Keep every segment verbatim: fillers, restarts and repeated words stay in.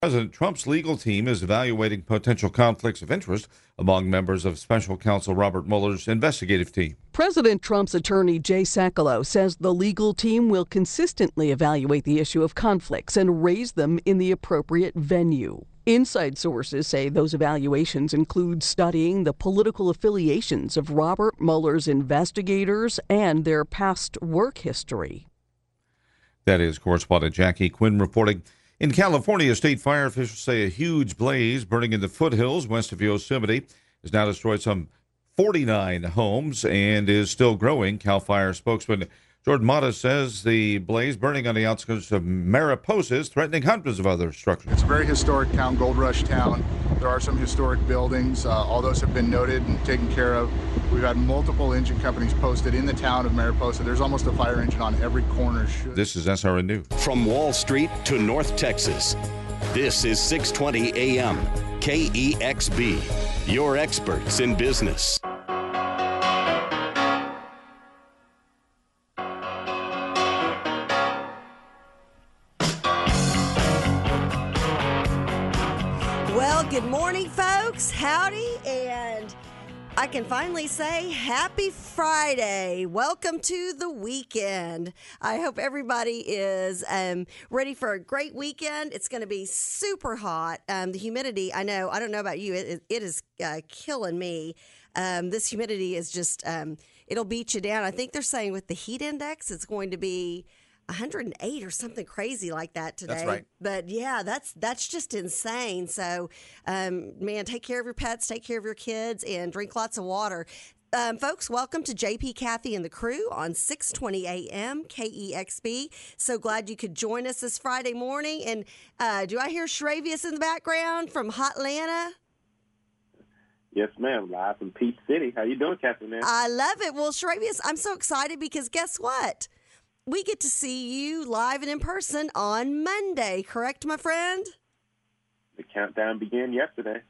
President Trump's legal team is evaluating potential conflicts of interest among members of special counsel Robert Mueller's investigative team. President Trump's attorney Jay Sekulow says the legal team will consistently evaluate the issue of conflicts and raise them in the appropriate venue. Inside sources say those evaluations include studying the political affiliations of Robert Mueller's investigators and their past work history. That is correspondent Jackie Quinn reporting. In California, state fire officials say a huge blaze burning in the foothills west of Yosemite has now destroyed some forty-nine homes and is still growing. CAL FIRE spokesman Jordan Mata says the blaze burning on the outskirts of Mariposa is threatening hundreds of other structures. It's a very historic town, Gold Rush town. There are some historic buildings. Uh, all those have been noted and taken care of. We've had multiple engine companies posted in the town of Mariposa. There's almost a fire engine on every corner. This is S R N News. From Wall Street to North Texas, this is six twenty A M K E X B, your experts in business. Good morning, folks. Howdy, and I can finally say happy Friday. Welcome to the weekend. I hope everybody is um, ready for a great weekend. It's going to be super hot. Um, the humidity, I know, I don't know about you, it, it is uh, killing me. Um, this humidity is just, um, it'll beat you down. I think they're saying with the heat index, it's going to be one hundred eight or something crazy like that today. That's right. But yeah, that's that's just insane. So, um, man, take care of your pets, take care of your kids, and drink lots of water. Um, folks, welcome to J P, Kathy, and the crew on six twenty A M K E X B. So glad you could join us this Friday morning. And uh, do I hear Shravius in the background from Hot Atlanta? Yes, ma'am. Live from Peach City. How you doing, Kathy, man? I love it. Well, Shravius, I'm so excited because guess what? We get to see you live and in person on Monday, correct, my friend? The countdown began yesterday.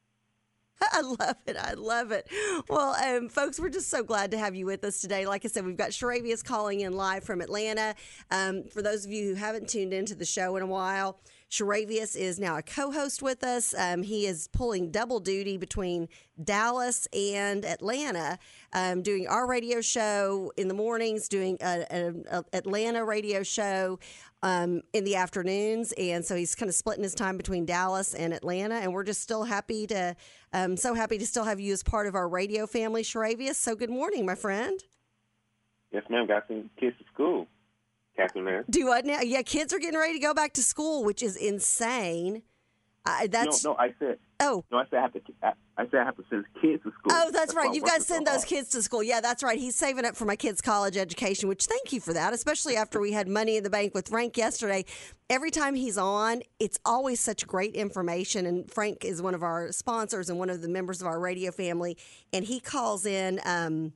I love it. I love it. Well, um, folks, we're just so glad to have you with us today. Like I said, we've got Shravius calling in live from Atlanta. Um, for those of you who haven't tuned into the show in a while, Shravius is now a co-host with us. Um, he is pulling double duty between Dallas and Atlanta, um, doing our radio show in the mornings, doing an Atlanta radio show um, in the afternoons. And so he's kind of splitting his time between Dallas and Atlanta. And we're just still happy to, um, so happy to still have you as part of our radio family, Shravius. So good morning, my friend. Yes, ma'am. Got some kids to school. Catherine, do what now? Yeah, kids are getting ready to go back to school, which is insane. Uh, that's no, no. I said oh, no. I said I have to. I, I said I have to send kids to school. Oh, that's, that's right. You've got to send those hard. kids to school. Yeah, that's right. He's saving up for my kids' college education. Which thank you for that, especially after we had money in the bank with Frank yesterday. Every time he's on, it's always such great information. And Frank is one of our sponsors and one of the members of our radio family, and he calls in. Um,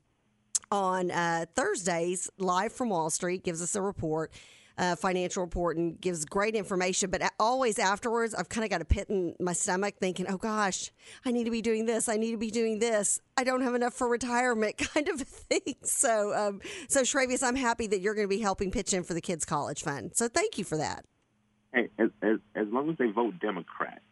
on uh, Thursdays, live from Wall Street, gives us a report, uh, financial report, and gives great information. But always afterwards, I've kind of got a pit in my stomach thinking, oh, gosh, I need to be doing this. I need to be doing this. I don't have enough for retirement kind of a thing. So, um, so Shravius, I'm happy that you're going to be helping pitch in for the kids' college fund. So thank you for that. Hey, as, as, as long as they vote Democrat.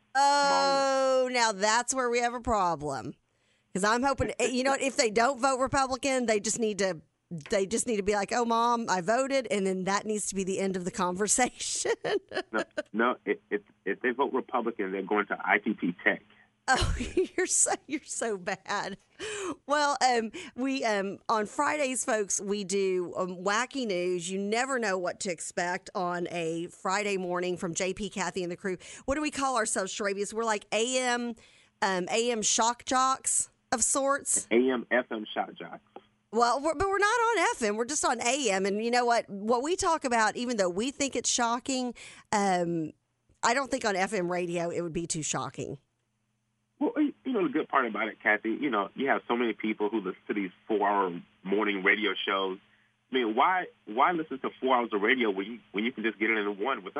Oh, now that's where we have a problem. Because I'm hoping, you know, if they don't vote Republican, they just need to, they just need to be like, "Oh, Mom, I voted," and then that needs to be the end of the conversation. no, no if, if if they vote Republican, they're going to I T P Tech. Oh, you're so you're so bad. Well, um, we um on Fridays, folks, we do um, wacky news. You never know what to expect on a Friday morning from J P, Kathy, and the crew. What do we call ourselves, Shravius? We're like A M, um, A M shock jocks. Of sorts. A M, F M shock jocks. Well, we're, but we're not on F M. We're just on A M. And you know what? What we talk about, even though we think it's shocking, um, I don't think on F M radio it would be too shocking. Well, you know, the good part about it, Kathy, you know, you have so many people who listen to these four-hour morning radio shows. I mean, why why listen to four hours of radio when you, when you can just get it in one with us?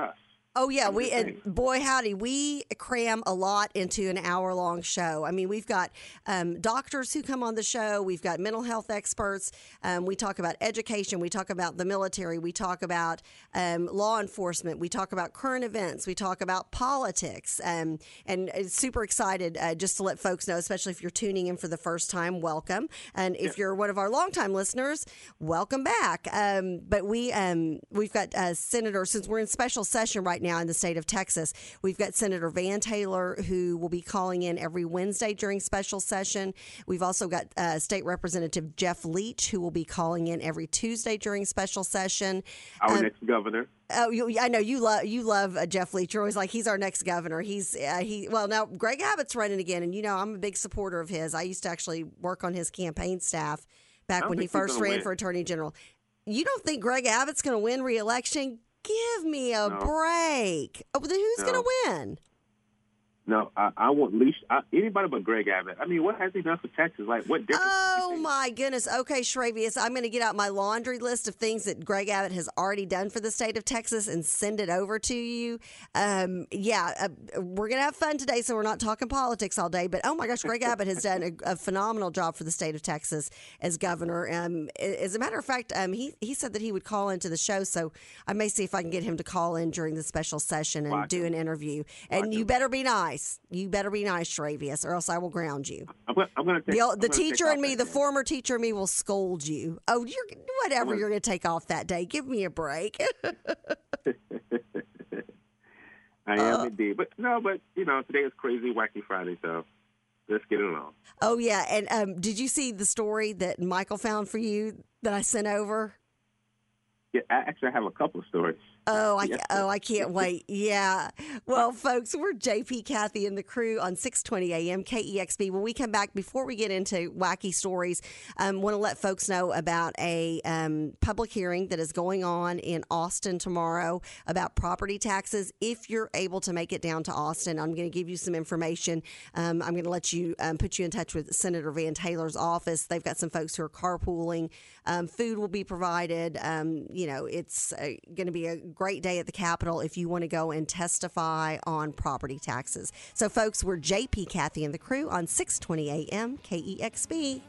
Oh, yeah. I'm We just and saying. boy, howdy, we cram a lot into an hour long show. I mean, we've got um, doctors who come on the show. We've got mental health experts. Um, we talk about education. We talk about the military. We talk about um, law enforcement. We talk about current events. We talk about politics. Um, and it's super excited uh, just to let folks know, especially if you're tuning in for the first time, welcome. And if you're one of our longtime listeners, welcome back. Um, but we, um, we've got uh, Senator, since we're in special session right now in the state of Texas, we've got Senator Van Taylor, who will be calling in every Wednesday during special session. We've also got uh, State Representative Jeff Leach, who will be calling in every Tuesday during special session. Our Um, next governor. Oh, you, I know you love you love uh, Jeff Leach. You're always like, he's our next governor. He's uh, he. Well, now Greg Abbott's running again, and you know I'm a big supporter of his. I used to actually work on his campaign staff back don't when he think he's first gonna ran win. for Attorney General. You don't think Greg Abbott's going to win re-election? Give me a No. break. Oh, then who's No. going to win? No, I, I want leash I, anybody but Greg Abbott. I mean, what has he done for Texas? Like, what difference? does he Oh, make? my goodness. Okay, Shravius, I'm going to get out my laundry list of things that Greg Abbott has already done for the state of Texas and send it over to you. Um, yeah, uh, we're going to have fun today, so we're not talking politics all day. But, oh, my gosh, Greg Abbott has done a, a phenomenal job for the state of Texas as governor. Um, as a matter of fact, um, he, he said that he would call into the show, so I may see if I can get him to call in during the special session and Watch do him. an interview. And Watch you him. better be nice. You better be nice, Shravius, or else I will ground you. I'm going I'm to take The, I'm the gonna take teacher off and me, that the day. former teacher and me, will scold you. Oh, you're whatever. I'm You're going to take off that day. Give me a break. I am indeed, but no, but you know, today is crazy, wacky Friday, so let's get it on. Oh yeah, and um, did you see the story that Michael found for you that I sent over? Yeah, I actually have a couple of stories. Oh, I Yes, oh I can't wait. Yeah. Well, folks, we're J P, Kathy, and the crew on six twenty A M K E X B. When we come back, before we get into wacky stories, I um, want to let folks know about a um, public hearing that is going on in Austin tomorrow about property taxes. If you're able to make it down to Austin, I'm going to give you some information. Um, I'm going to let you um, put you in touch with Senator Van Taylor's office. They've got some folks who are carpooling. Um, food will be provided. Um, you know, it's uh, going to be a great day at the Capitol if you want to go and testify on property taxes. So, folks, we're J P, Kathy, and the crew on six twenty A M K E X B.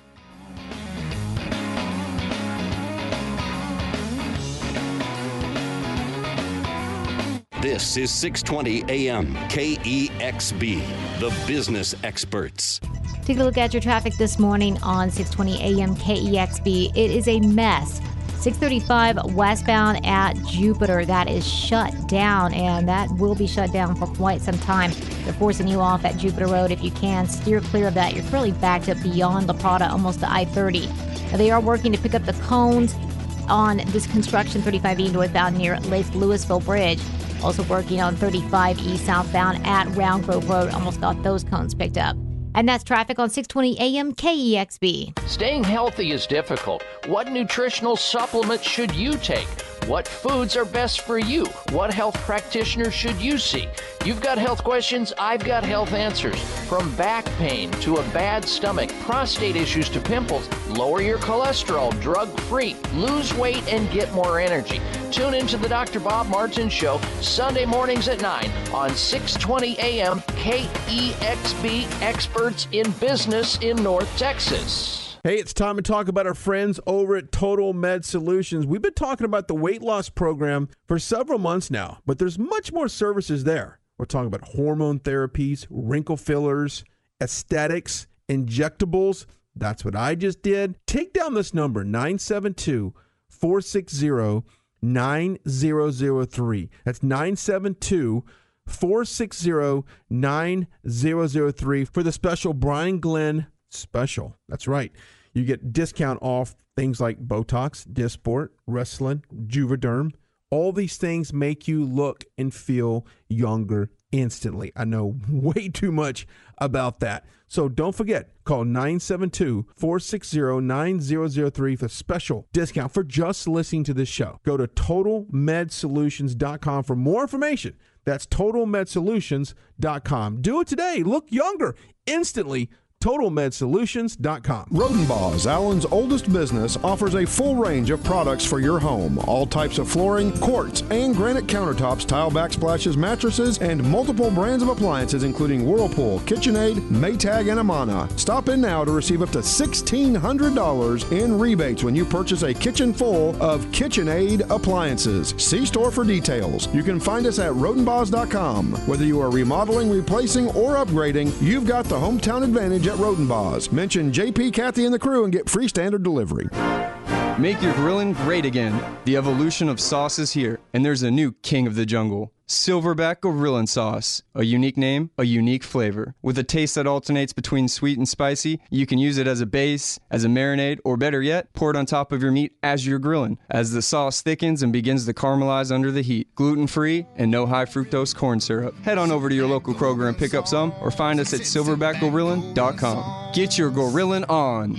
This is six twenty A M K E X B, the business experts. Take a look at your traffic this morning on six twenty A M K E X B. It is a mess. six thirty-five westbound at Jupiter. That is shut down, and that will be shut down for quite some time. They're forcing you off at Jupiter Road. If you can, steer clear of that. You're currently backed up beyond La Prada, almost to I thirty. Now, they are working to pick up the cones on this construction thirty-five E northbound near Lake Louisville Bridge. Also working on thirty-five E southbound at Round Grove Road. Almost got those cones picked up. And that's traffic on six twenty A M K E X B. Staying healthy is difficult. What nutritional supplements should you take? What foods are best for you? What health practitioner should you see? You've got health questions, I've got health answers. From back pain to a bad stomach, prostate issues to pimples, lower your cholesterol drug-free, lose weight, and get more energy. Tune into the Doctor Bob Martin Show Sunday mornings at nine on six twenty A M K E X B, experts in business in North Texas. Hey, it's time to talk about our friends over at Total Med Solutions. We've been talking about the weight loss program for several months now, but there's much more services there. We're talking about hormone therapies, wrinkle fillers, aesthetics, injectables. That's what I just did. Take down this number, nine seven two, four six zero, nine zero zero three. That's nine seven two, four six zero, nine zero zero three for the special Brian Glenn special. That's right. You get discount off things like Botox, Dysport, Restylane, Juvederm. All these things make you look and feel younger instantly. I know way too much about that. So don't forget, call nine seven two, four six zero, nine zero zero three for special discount for just listening to this show. Go to total med solutions dot com for more information. That's total med solutions dot com. Do it today. Look younger instantly. total med solutions dot com. Rodenbaugh, Allen's oldest business, offers a full range of products for your home. All types of flooring, quartz, and granite countertops, tile backsplashes, mattresses, and multiple brands of appliances, including Whirlpool, KitchenAid, Maytag, and Amana. Stop in now to receive up to sixteen hundred dollars in rebates when you purchase a kitchen full of KitchenAid appliances. See store for details. You can find us at rodenbaugh dot com. Whether you are remodeling, replacing, or upgrading, you've got the hometown advantage at Rodenbaugh's. Mention J P, Kathy, and the crew and get free standard delivery. Make your grilling great again. The evolution of sauce is here, and there's a new king of the jungle. Silverback Gorilla Sauce. A unique name, a unique flavor. With a taste that alternates between sweet and spicy, you can use it as a base, as a marinade, or better yet, pour it on top of your meat as you're grilling. As the sauce thickens and begins to caramelize under the heat. Gluten-free and no high fructose corn syrup. Head on over to your local Kroger and pick up some, or find us at silverback gorillin dot com. Get your gorillin on.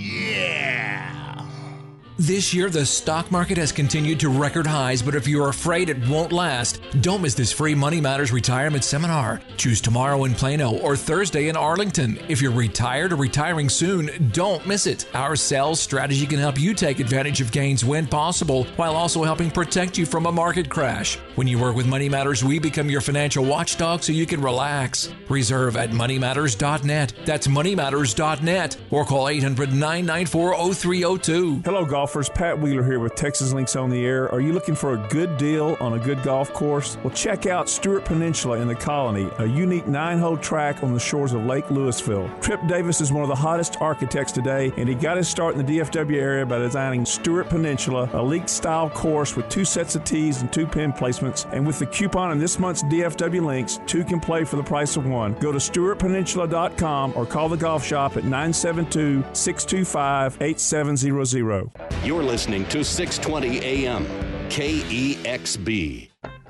This year, the stock market has continued to record highs, but if you're afraid it won't last, don't miss this free Money Matters retirement seminar. Choose tomorrow in Plano or Thursday in Arlington. If you're retired or retiring soon, don't miss it. Our sales strategy can help you take advantage of gains when possible, while also helping protect you from a market crash. When you work with Money Matters, we become your financial watchdog so you can relax. Reserve at money matters dot net. That's money matters dot net, or call eight hundred, nine nine four, oh three oh two. Hello, golf. Pat Wheeler here with Texas Links on the Air. Are you looking for a good deal on a good golf course? Well, check out Stewart Peninsula in the Colony, a unique nine-hole track on the shores of Lake Louisville. Tripp Davis is one of the hottest architects today, and he got his start in the D F W area by designing Stewart Peninsula, a league-style course with two sets of tees and two pin placements. And with the coupon in this month's D F W Links, two can play for the price of one. Go to stewart peninsula dot com or call the golf shop at nine seven two, six two five, eight seven zero zero. You're listening to six twenty A M K E X B.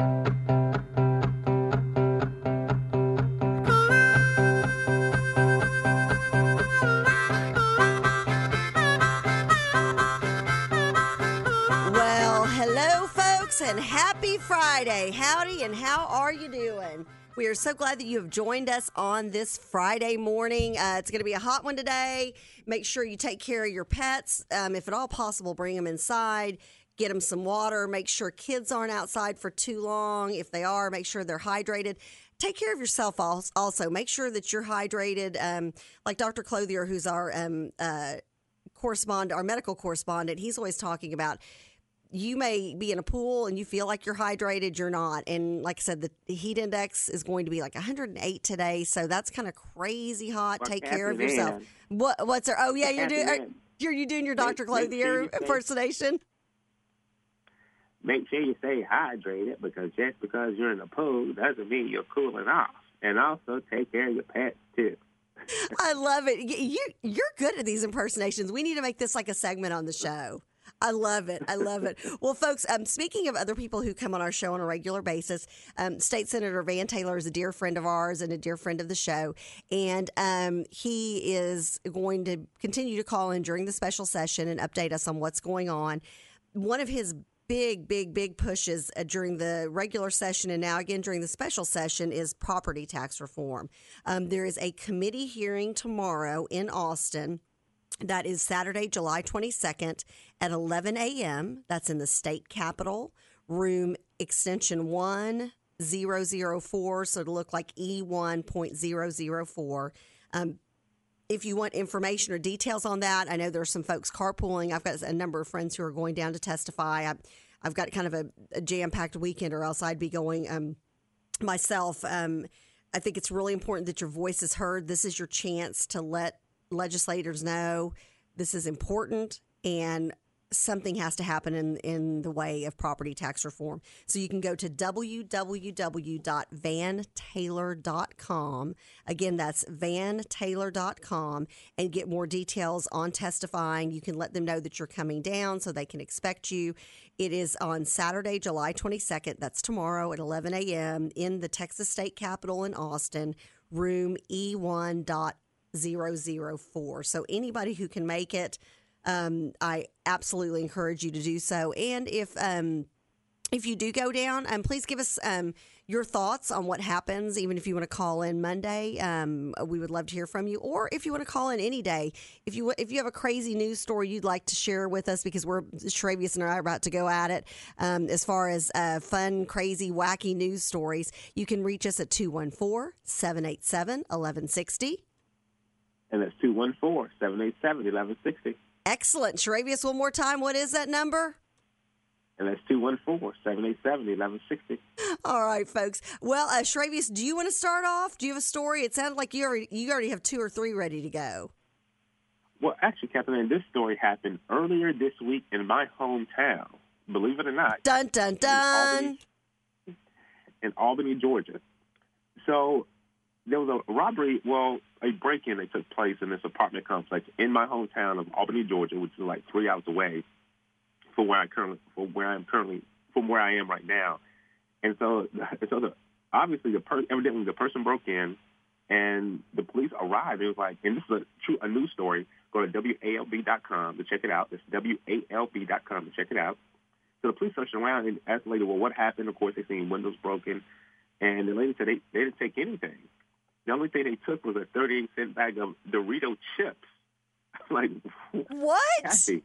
Well, hello, folks, and happy Friday. Howdy, and how are you doing? We are so glad that you have joined us on this Friday morning. Uh, it's going to be a hot one today. Make sure you take care of your pets. Um, if at all possible, bring them inside. Get them some water. Make sure kids aren't outside for too long. If they are, make sure they're hydrated. Take care of yourself also. Make sure that you're hydrated. Um, like Doctor Clothier, who's our um, uh, correspondent, our medical correspondent, he's always talking about you may be in a pool and you feel like you're hydrated, you're not. And like I said, the heat index is going to be like one hundred eight today, so that's kind of crazy hot. Well, Take care of Kathy yourself. Ann. What? What's there? Oh yeah, you're Kathy doing. Are, Ann. you're you doing your Doctor Make- make Clothier sure you say- impersonation? Make sure you stay hydrated, because just because you're in the pool doesn't mean you're cooling off. And also take care of your pets too. I love it. Y- You you're good at these impersonations. We need to make this like a segment on the show. I love it. I love it. Well, folks, um, speaking of other people who come on our show on a regular basis, um, State Senator Van Taylor is a dear friend of ours and a dear friend of the show. And um, he is going to continue to call in during the special session and update us on what's going on. One of his big, big, big pushes uh, during the regular session and now again during the special session is property tax reform. Um, there is a committee hearing tomorrow in Austin. That is Saturday, July twenty-second at eleven a.m. That's in the state capitol, room extension one thousand four, so it'll look like E one point zero zero four. Um, if you want information or details on that, I know there's some folks carpooling. I've got a number of friends who are going down to testify. I, I've got kind of a, a jam-packed weekend, or else I'd be going um, myself. Um, I think it's really important that your voice is heard. This is your chance to let legislators know this is important and something has to happen in, in the way of property tax reform. So you can go to w w w dot van taylor dot com. Again, that's van taylor dot com, and get more details on testifying. You can let them know that you're coming down so they can expect you. It is on Saturday, July twenty-second. That's tomorrow at eleven a.m. in the Texas State Capitol in Austin, room E one point zero zero four. So anybody who can make it, um, I absolutely encourage you to do so. And if um, if you do go down, um, please give us um, your thoughts on what happens, even if you want to call in Monday. Um, we would love to hear from you. Or if you want to call in any day, if you if you have a crazy news story you'd like to share with us, because we're, Travius and I are about to go at it um, as far as uh, fun, crazy, wacky news stories, you can reach us at two one four, seven eight seven, one one six zero. And that's two one four, seven eight seven, one one six zero. Excellent. Travius, one more time. What is that number? And that's two one four, seven eight seven, one one six zero. All right, folks. Well, uh, Travius, do you want to start off? Do you have a story? It sounded like you already you already have two or three ready to go. Well, actually, Kathleen, this story happened earlier this week in my hometown. Believe it or not. Dun, dun, dun. In Albany, in Albany, Georgia. So there was a robbery, well, a break-in that took place in this apartment complex in my hometown of Albany, Georgia, which is like three hours away from where I currently, from where I'm currently, from where I am right now. And so, so the, obviously, the per, evidently the person broke in, and the police arrived. It was like, and this is a true a news story. Go to W A L B dot com to check it out. It's W A L B dot com to check it out. So the police searched around and asked the lady, well, what happened? Of course, they seen windows broken, and the lady said they, they didn't take anything. The only thing they took was a thirty-eight cent bag of Dorito chips. Like, what? Kathy,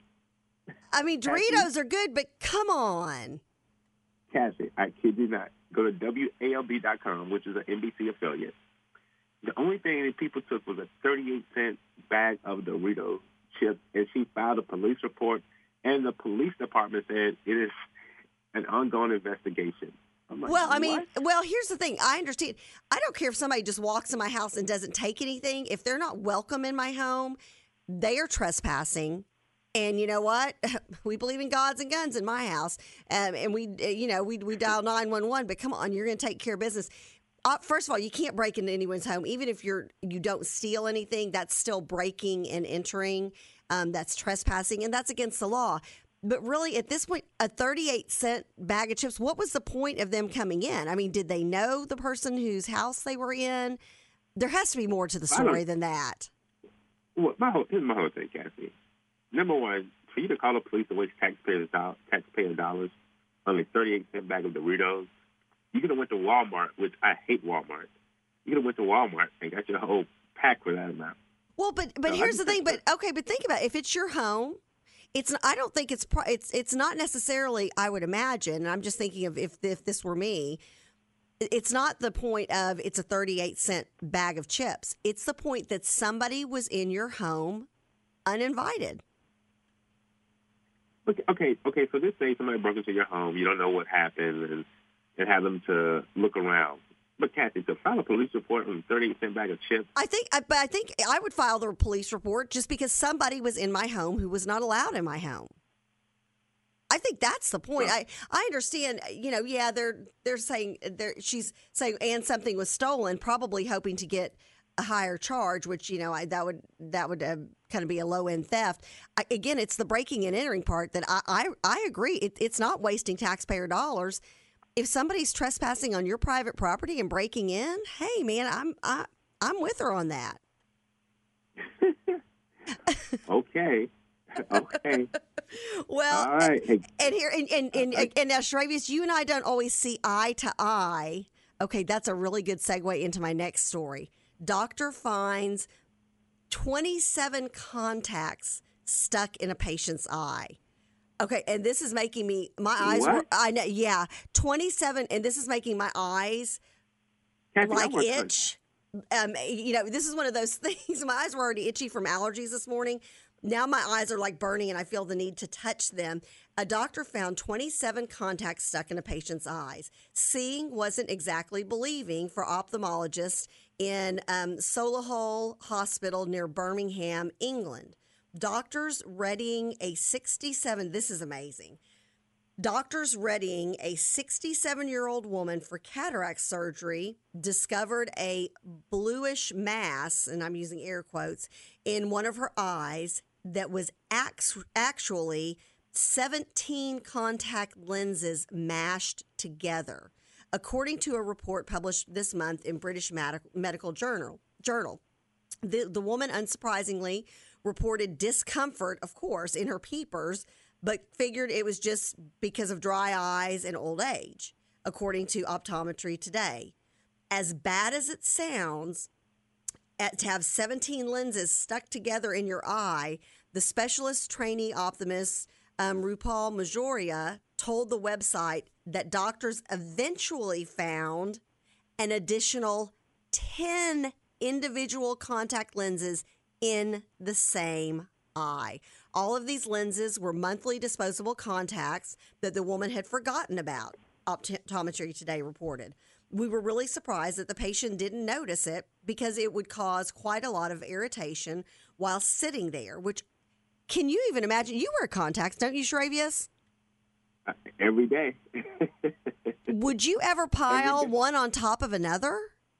I mean, Doritos are good, but come on. Cassie, I kid you not. Go to W A L B dot com, which is an N B C affiliate. The only thing that people took was a thirty-eight cent bag of Dorito chips, and she filed a police report, and the police department said it is an ongoing investigation. I'm like, well, I mean, what? well, here's the thing. I understand. I don't care if somebody just walks in my house and doesn't take anything. If they're not welcome in my home, they are trespassing. And you know what? We believe in gods and guns in my house. Um, and we, you know, we we dial nine one one, but come on, you're going to take care of business. Uh, first of all, you can't break into anyone's home. Even if you're, you don't steal anything, that's still breaking and entering. Um, that's trespassing, and that's against the law. But really, at this point, a thirty-eight cent bag of chips, what was the point of them coming in? I mean, did they know the person whose house they were in? There has to be more to the story than that. Well, my whole, here's my whole thing, Cassie. Number one, for you to call the police to waste taxpayers' do- taxpayer dollars on a thirty-eight cent bag of Doritos, you could have went to Walmart, which I hate Walmart. You could have went to Walmart and got your whole pack for that amount. Well, but but So here's I the thing. But okay, but think about it. If it's your home, it's. I don't think it's. pro- It's. It's not necessarily. I would imagine. And I'm just thinking of if if this were me. It's not the point of it's a thirty-eight cent bag of chips. It's the point that somebody was in your home uninvited. Okay, okay, okay. So this say somebody broke into your home, you don't know what happened, and, and have them to look around. But Kathy, to file a police report on a thirty-eight cent bag of chips. I think, I- but I think I would file the police report just because somebody was in my home who was not allowed in my home. I think that's the point. I, I understand, you know, yeah, they're they're saying they're, she's saying and something was stolen, probably hoping to get a higher charge, which, you know, I, that would that would uh, kind of be a low end theft. I, again, it's the breaking and entering part that I I, I agree. It, it's not wasting taxpayer dollars. If somebody's trespassing on your private property and breaking in, hey man, I'm I, I'm with her on that. Okay. Okay. Well, all right. Hey. and here and and and, and, and now, Shravius, you and I don't always see eye to eye. Okay, that's a really good segue into my next story. Doctor finds twenty-seven contacts stuck in a patient's eye. Okay, and this is making me my eyes. What? Were, I know, yeah, twenty-seven, and this is making my eyes Kathy, like I work for- itch. Um, you know, this is one of those things. My eyes were already itchy from allergies this morning. Now my eyes are like burning and I feel the need to touch them. A doctor found twenty-seven contacts stuck in a patient's eyes. Seeing wasn't exactly believing for ophthalmologists in um, Solihull Hospital near Birmingham, England. Doctors readying a sixty-seven, this is amazing. Doctors readying a sixty-seven-year-old woman for cataract surgery discovered a bluish mass, and I'm using air quotes, in one of her eyes that was act- actually seventeen contact lenses mashed together, according to a report published this month in British Medi- Medical Journal. Journal. The, the woman, unsurprisingly, reported discomfort, of course, in her peepers, but figured it was just because of dry eyes and old age. according to Optometry Today. As bad as it sounds, at, to have seventeen lenses stuck together in your eye, the specialist trainee optimist um, Rupal Majoria told the website that doctors eventually found an additional ten individual contact lenses in the same eye. All of these lenses were monthly disposable contacts that the woman had forgotten about, Optometry Today reported. We were really surprised that the patient didn't notice it because it would cause quite a lot of irritation while sitting there, which, can you even imagine? You wear contacts, don't you, Shravius? Uh, every day. Would you ever pile one on top of another?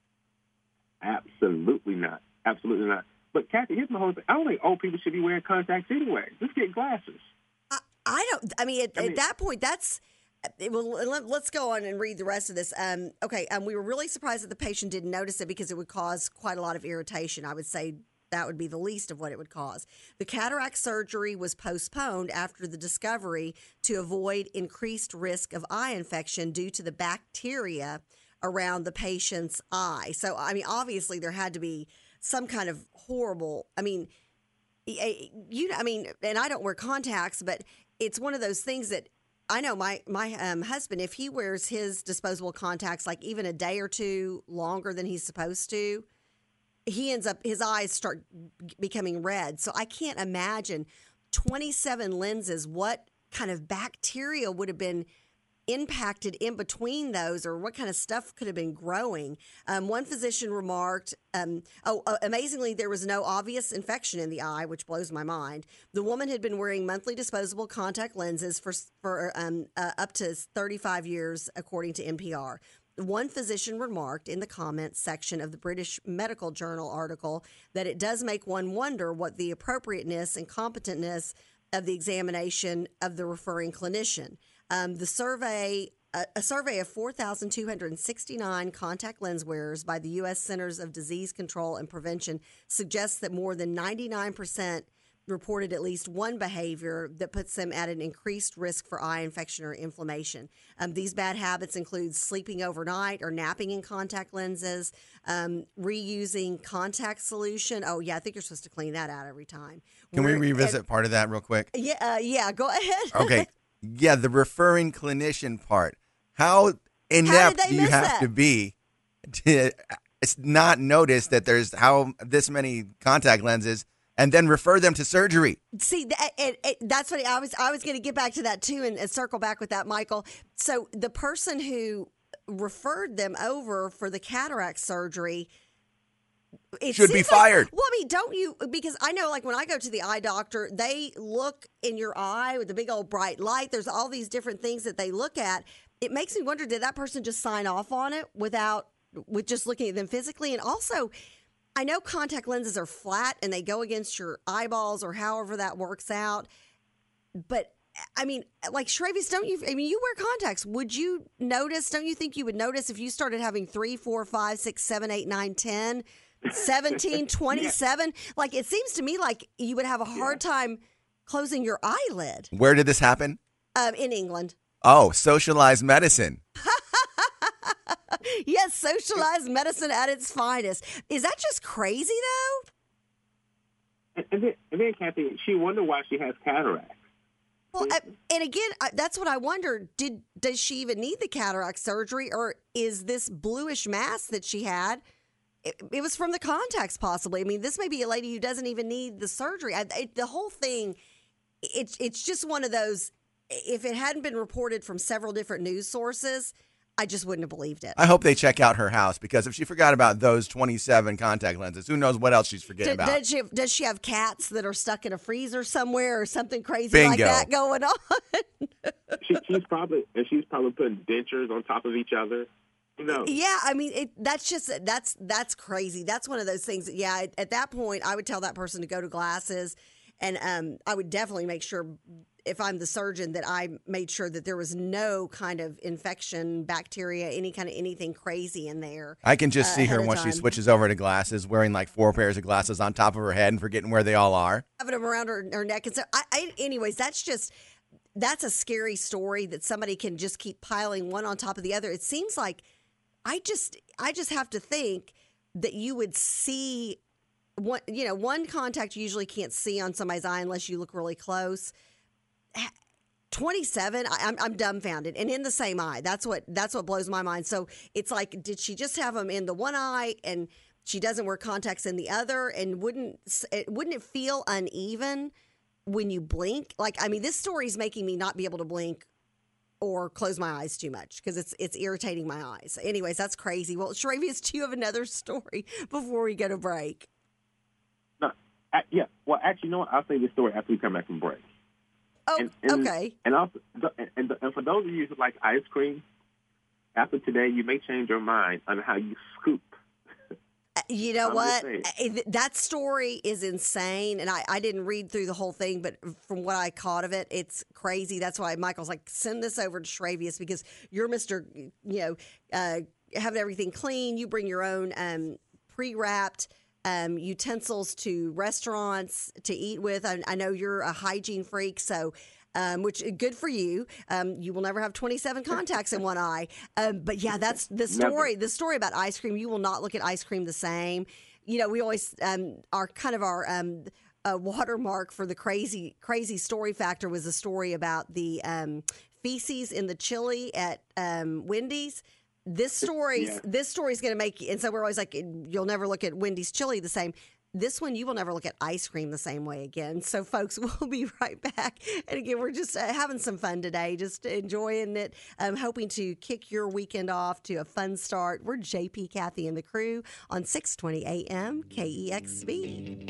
Absolutely not. Absolutely not. But, Kathy, here's my whole thing. I don't think old people should be wearing contacts anyway. Just get glasses. I, I don't, I mean, at, I mean, at that point, that's, well, let, let's go on and read the rest of this. Um, okay, um, we were really surprised that the patient didn't notice it because it would cause quite a lot of irritation. I would say that would be the least of what it would cause. The cataract surgery was postponed after the discovery to avoid increased risk of eye infection due to the bacteria around the patient's eye. So, I mean, obviously there had to be some kind of horrible, I mean, you, I mean, and I don't wear contacts, but it's one of those things that I know my, my um, husband, if he wears his disposable contacts, like even a day or two longer than he's supposed to, he ends up, his eyes start becoming red. So I can't imagine twenty-seven lenses, what kind of bacteria would have been impacted in between those, or what kind of stuff could have been growing. Um, one physician remarked, um, oh, uh, amazingly, there was no obvious infection in the eye, which blows my mind. The woman had been wearing monthly disposable contact lenses for, for um, uh, up to thirty-five years, according to N P R. One physician remarked in the comments section of the British Medical Journal article that it does make one wonder what the appropriateness and competentness of the examination of the referring clinician. Um, the survey, uh, a survey of four thousand two hundred sixty-nine contact lens wearers by the U S Centers of Disease Control and Prevention suggests that more than ninety-nine percent reported at least one behavior that puts them at an increased risk for eye infection or inflammation. Um, these bad habits include sleeping overnight or napping in contact lenses, um, reusing contact solution. Oh, yeah, I think you're supposed to clean that out every time. Can We're, we revisit and, part of that real quick? Yeah, uh, yeah, go ahead. Okay. Yeah, the referring clinician part. How inept do you have that? to be to not notice that there's how this many contact lenses and then refer them to surgery? See, that, it, it, that's what I was. I was going to get back to that too, and, and circle back with that, Michael. So the person who referred them over for the cataract surgery it should be like, fired. Well, I mean, don't you? Because I know, like when I go to the eye doctor, they look in your eye with the big old bright light. There's all these different things that they look at. It makes me wonder: did that person just sign off on it without, with just looking at them physically? And also, I know contact lenses are flat and they go against your eyeballs or however that works out. But I mean, like Shravius, don't you? I mean, you wear contacts. Would you notice? Don't you think you would notice if you started having three, four, five, six, seven, eight, nine, ten, seventeen, twenty-seven? Yeah. Like it seems to me like you would have a hard yeah. time closing your eyelid. Where did this happen? Um, in England. Oh, socialized medicine. Yes, socialized medicine at its finest. Is that just crazy, though? And, and, then, and then, Kathy, she wondered why she has cataracts. Well, I, and again, I, that's what I wonder. Did does she even need the cataract surgery, or is this bluish mass that she had? It, it was from the contacts, possibly. I mean, this may be a lady who doesn't even need the surgery. I, it, the whole thing, it's it's just one of those. If it hadn't been reported from several different news sources, I just wouldn't have believed it. I hope they check out her house, because if she forgot about those twenty-seven contact lenses, who knows what else she's forgetting D- about. Does she, does she have cats that are stuck in a freezer somewhere or something crazy Bingo. like that going on? she, she's probably and she's probably putting dentures on top of each other. Who knows? Yeah, I mean, it, that's just that's that's crazy. That's one of those things. That, yeah, at, at that point, I would tell that person to go to glasses, and um, I would definitely make sure, if I'm the surgeon, that I made sure that there was no kind of infection, bacteria, any kind of anything crazy in there. I can just uh, see her ahead of once she time. switches over to glasses, wearing like four pairs of glasses on top of her head and forgetting where they all are. Having them around her, her neck. And so, I, I, anyways, that's just, that's a scary story that somebody can just keep piling one on top of the other. It seems like I just I just have to think that you would see one, you know, one contact you usually can't see on somebody's eye unless you look really close. twenty-seven, I, I'm I'm dumbfounded, and in the same eye. That's what that's what blows my mind. So it's like, did she just have them in the one eye and she doesn't wear contacts in the other? And wouldn't it, wouldn't it feel uneven when you blink? Like, I mean, this story is making me not be able to blink or close my eyes too much because it's it's irritating my eyes. Anyways, that's crazy. Well, Shravius, do you have another story before we go to break? No, I, yeah. Well, actually, you know what? I'll say this story after we come back from break. Oh, and, and, okay. And also, and, and for those of you who like ice cream, after today, you may change your mind on how you scoop. You know I'm what? That story is insane, and I, I didn't read through the whole thing, but from what I caught of it, it's crazy. That's why Michael's like, send this over to Shravius because you're Mister, you know, uh, having everything clean. You bring your own um, pre-wrapped um, utensils to restaurants to eat with. I, I know you're a hygiene freak, so um, which good for you. Um, you will never have twenty-seven contacts in one eye. Um, but yeah, that's the story. The story about ice cream. You will not look at ice cream the same. You know, we always um, our kind of our um, uh, watermark for the crazy crazy story factor was a story about the um, feces in the chili at um, Wendy's. This story, yeah. this story is going to make you, and so we're always like, you'll never look at Wendy's chili the same. This one, you will never look at ice cream the same way again. So, folks, we'll be right back. And again, we're just uh, having some fun today, just enjoying it, um, hoping to kick your weekend off to a fun start. We're J P, Kathy, and the crew on six twenty A M K E X B.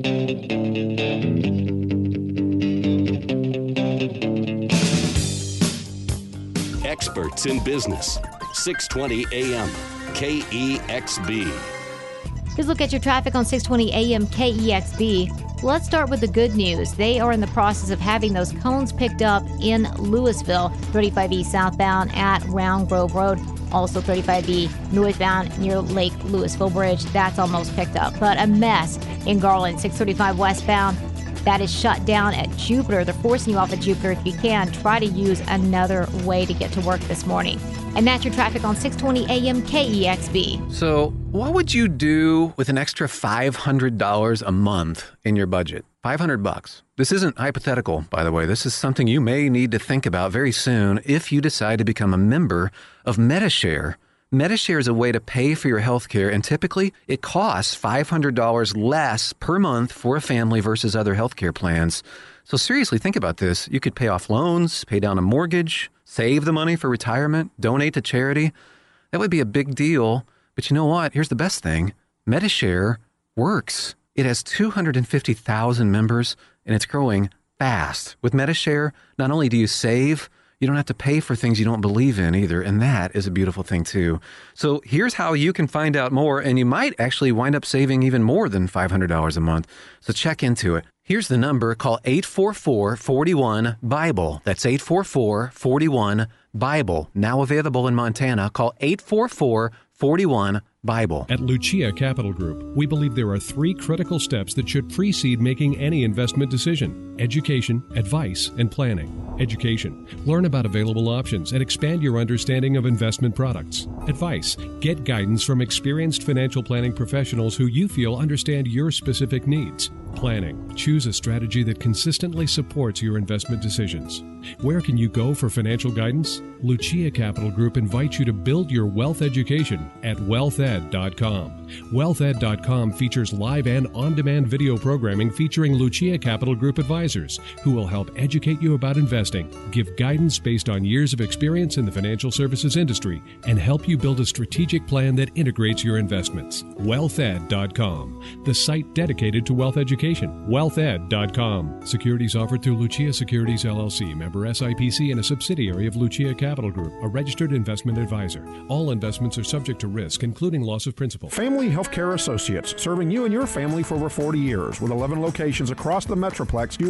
Experts in business. six twenty A M K E X B. Here's a look at your traffic on six twenty A M K E X B. Let's start with the good news. They are in the process of having those cones picked up in Louisville, thirty-five E southbound at Round Grove Road. Also thirty-five E northbound near Lake Louisville Bridge. That's almost picked up. But a mess in Garland, six thirty-five westbound. That is shut down at Jupiter. They're forcing you off at Jupiter. If you can, try to use another way to get to work this morning. And that's your traffic on six twenty A M K E X B. So what would you do with an extra five hundred dollars a month in your budget? five hundred bucks. This isn't hypothetical, by the way. This is something you may need to think about very soon if you decide to become a member of Medi-Share. Medi-Share is a way to pay for your health care, and typically it costs five hundred dollars less per month for a family versus other health care plans. So seriously, think about this. You could pay off loans, pay down a mortgage, save the money for retirement, donate to charity. That would be a big deal. But you know what? Here's the best thing. Medi-Share works. It has two hundred fifty thousand members, and it's growing fast. With Medi-Share, not only do you save, you don't have to pay for things you don't believe in either, and that is a beautiful thing too. So here's how you can find out more, and you might actually wind up saving even more than five hundred dollars a month. So check into it. Here's the number. Call eight four four, four one, BIBLE. That's eight four four, four one, BIBLE. Now available in Montana. Call eight four four, four one, BIBLE. At Lucia Capital Group, we believe there are three critical steps that should precede making any investment decision: education, advice, and planning. Education. Learn about available options and expand your understanding of investment products. Advice. Get guidance from experienced financial planning professionals who you feel understand your specific needs. Planning. Choose a strategy that consistently supports your investment decisions. Where can you go for financial guidance? Lucia Capital Group invites you to build your wealth education at wealth ed dot com. wealth ed dot com features live and on-demand video programming featuring Lucia Capital Group advisors who will help educate you about investing, give guidance based on years of experience in the financial services industry, and help you build a strategic plan that integrates your investments. wealth ed dot com, the site dedicated to wealth education. wealth ed dot com. Securities offered through Lucia Securities, L L C, member S I P C, and a subsidiary of Lucia Capital Group, a registered investment advisor. All investments are subject to risk, including loss of principal. Family Healthcare Associates, serving you and your family for over forty years. With eleven locations across the Metroplex, you are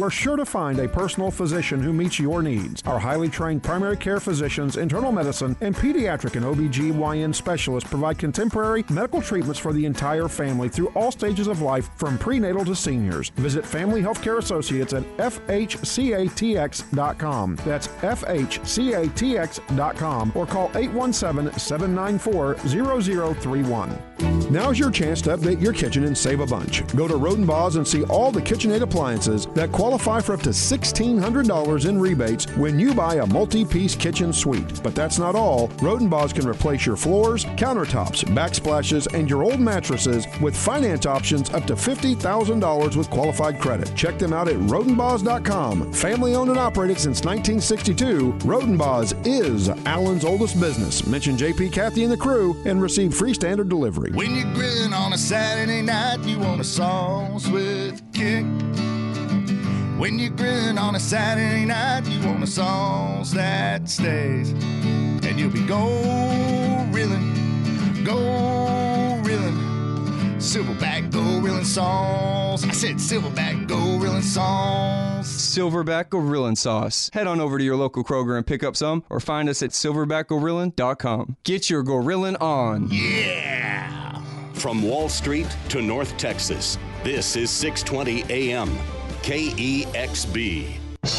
are sure to find a personal physician who meets your needs. Our highly trained primary care physicians, internal medicine, and pediatric and O B G Y N specialists provide contemporary medical treatments for the entire family through all stages of life from prenatal to seniors. Visit Family Healthcare Associates at F H C A T X dot com. That's F H C A T X dot com or call eight one seven, seven nine four, zero zero three one. Now's your chance to update your kitchen and save a bunch. Go to Rodenbaugh's and see all the KitchenAid appliances that qualify for up to sixteen hundred dollars in rebates when you buy a multi-piece kitchen suite. But that's not all. Rodenbaugh's can replace your floors, countertops, backsplashes, and your old mattresses with finance options up to fifty thousand dollars with qualified credit. Check them out at Rodenbaughs dot com. Family owned and operated since nineteen sixty-two, Rodenbaugh's is Allen's oldest business. Mention J P, Kathy, and the crew and receive free standard delivery. When you're grilling on a Saturday night, you want a sauce with kick. When you're grilling on a Saturday night, you want a sauce that stays. And you'll be go-rilling, go-rilling. Silverback Gorilla Sauce. I said Silverback Gorilla Sauce. Silverback Gorilla Sauce. Head on over to your local Kroger and pick up some, or find us at silverback gorilla dot com. Get your gorilla on. Yeah! From Wall Street to North Texas, this is six twenty A M K E X B.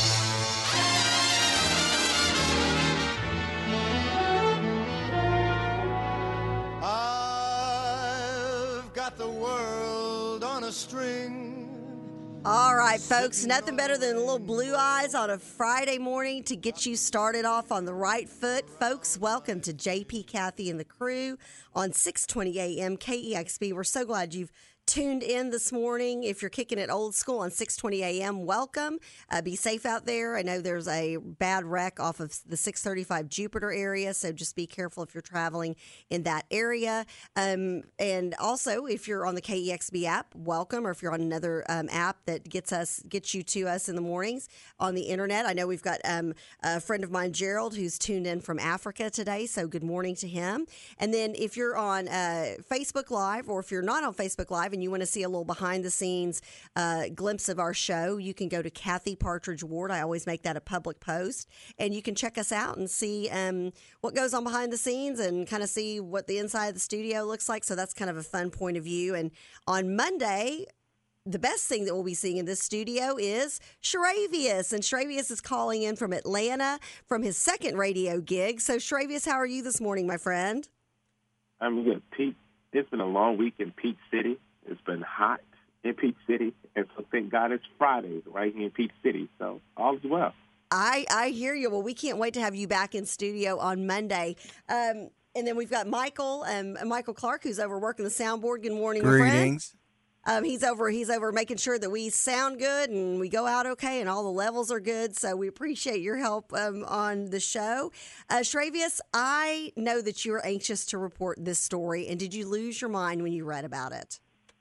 String. All right, folks, nothing better than a little Blue Eyes on a Friday morning to get you started off on the right foot. Folks, welcome to J P, Kathy, and the crew on six twenty A M K E X B. We're so glad you've tuned in this morning. If you're kicking it old school on six twenty A M, welcome. Uh, be safe out there. I know there's a bad wreck off of the six thirty-five Jupiter area, so just be careful if you're traveling in that area. Um, and also, if you're on the K E X B app, welcome. Or if you're on another um, app that gets us gets you to us in the mornings on the internet. I know we've got um, a friend of mine, Gerald, who's tuned in from Africa today, so good morning to him. And then if you're on uh, Facebook Live, or if you're not on Facebook Live and you want to see a little behind the scenes uh, glimpse of our show, you can go to Kathy Partridge Ward. I always make that a public post, and you can check us out and see um, what goes on behind the scenes and kind of see what the inside of the studio looks like. So that's kind of a fun point of view. And on Monday, the best thing that we'll be seeing in this studio is Shravius. And Shravius is calling in from Atlanta from his second radio gig. So Shravius, how are you this morning, my friend? I'm good, Pete. It's been a long week in Peach City. It's been hot in Peach City, and so thank God it's Friday right here in Peach City. So all is well. I, I hear you. Well, we can't wait to have you back in studio on Monday. Um, and then we've got Michael, um, Michael Clark, who's over working the soundboard. Good morning, my friend. Greetings. Um, he's over. He's over making sure that we sound good and we go out okay, and all the levels are good. So we appreciate your help um, on the show. Uh, Shravius, I know that you were anxious to report this story, and did you lose your mind when you read about it?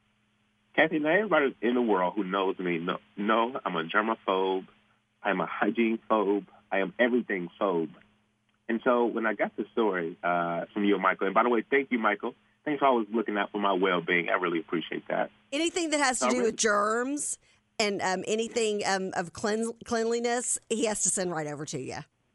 Kathy, now everybody in the world who knows me know, know I'm a germaphobe, I'm a hygiene phobe, I am everything phobe. And so when I got the story uh, from you and Michael, and by the way, thank you, Michael. Thanks for always looking out for my well-being. I really appreciate that. Anything that has to do with germs and um, anything um, of clean, cleanliness, he has to send right over to you.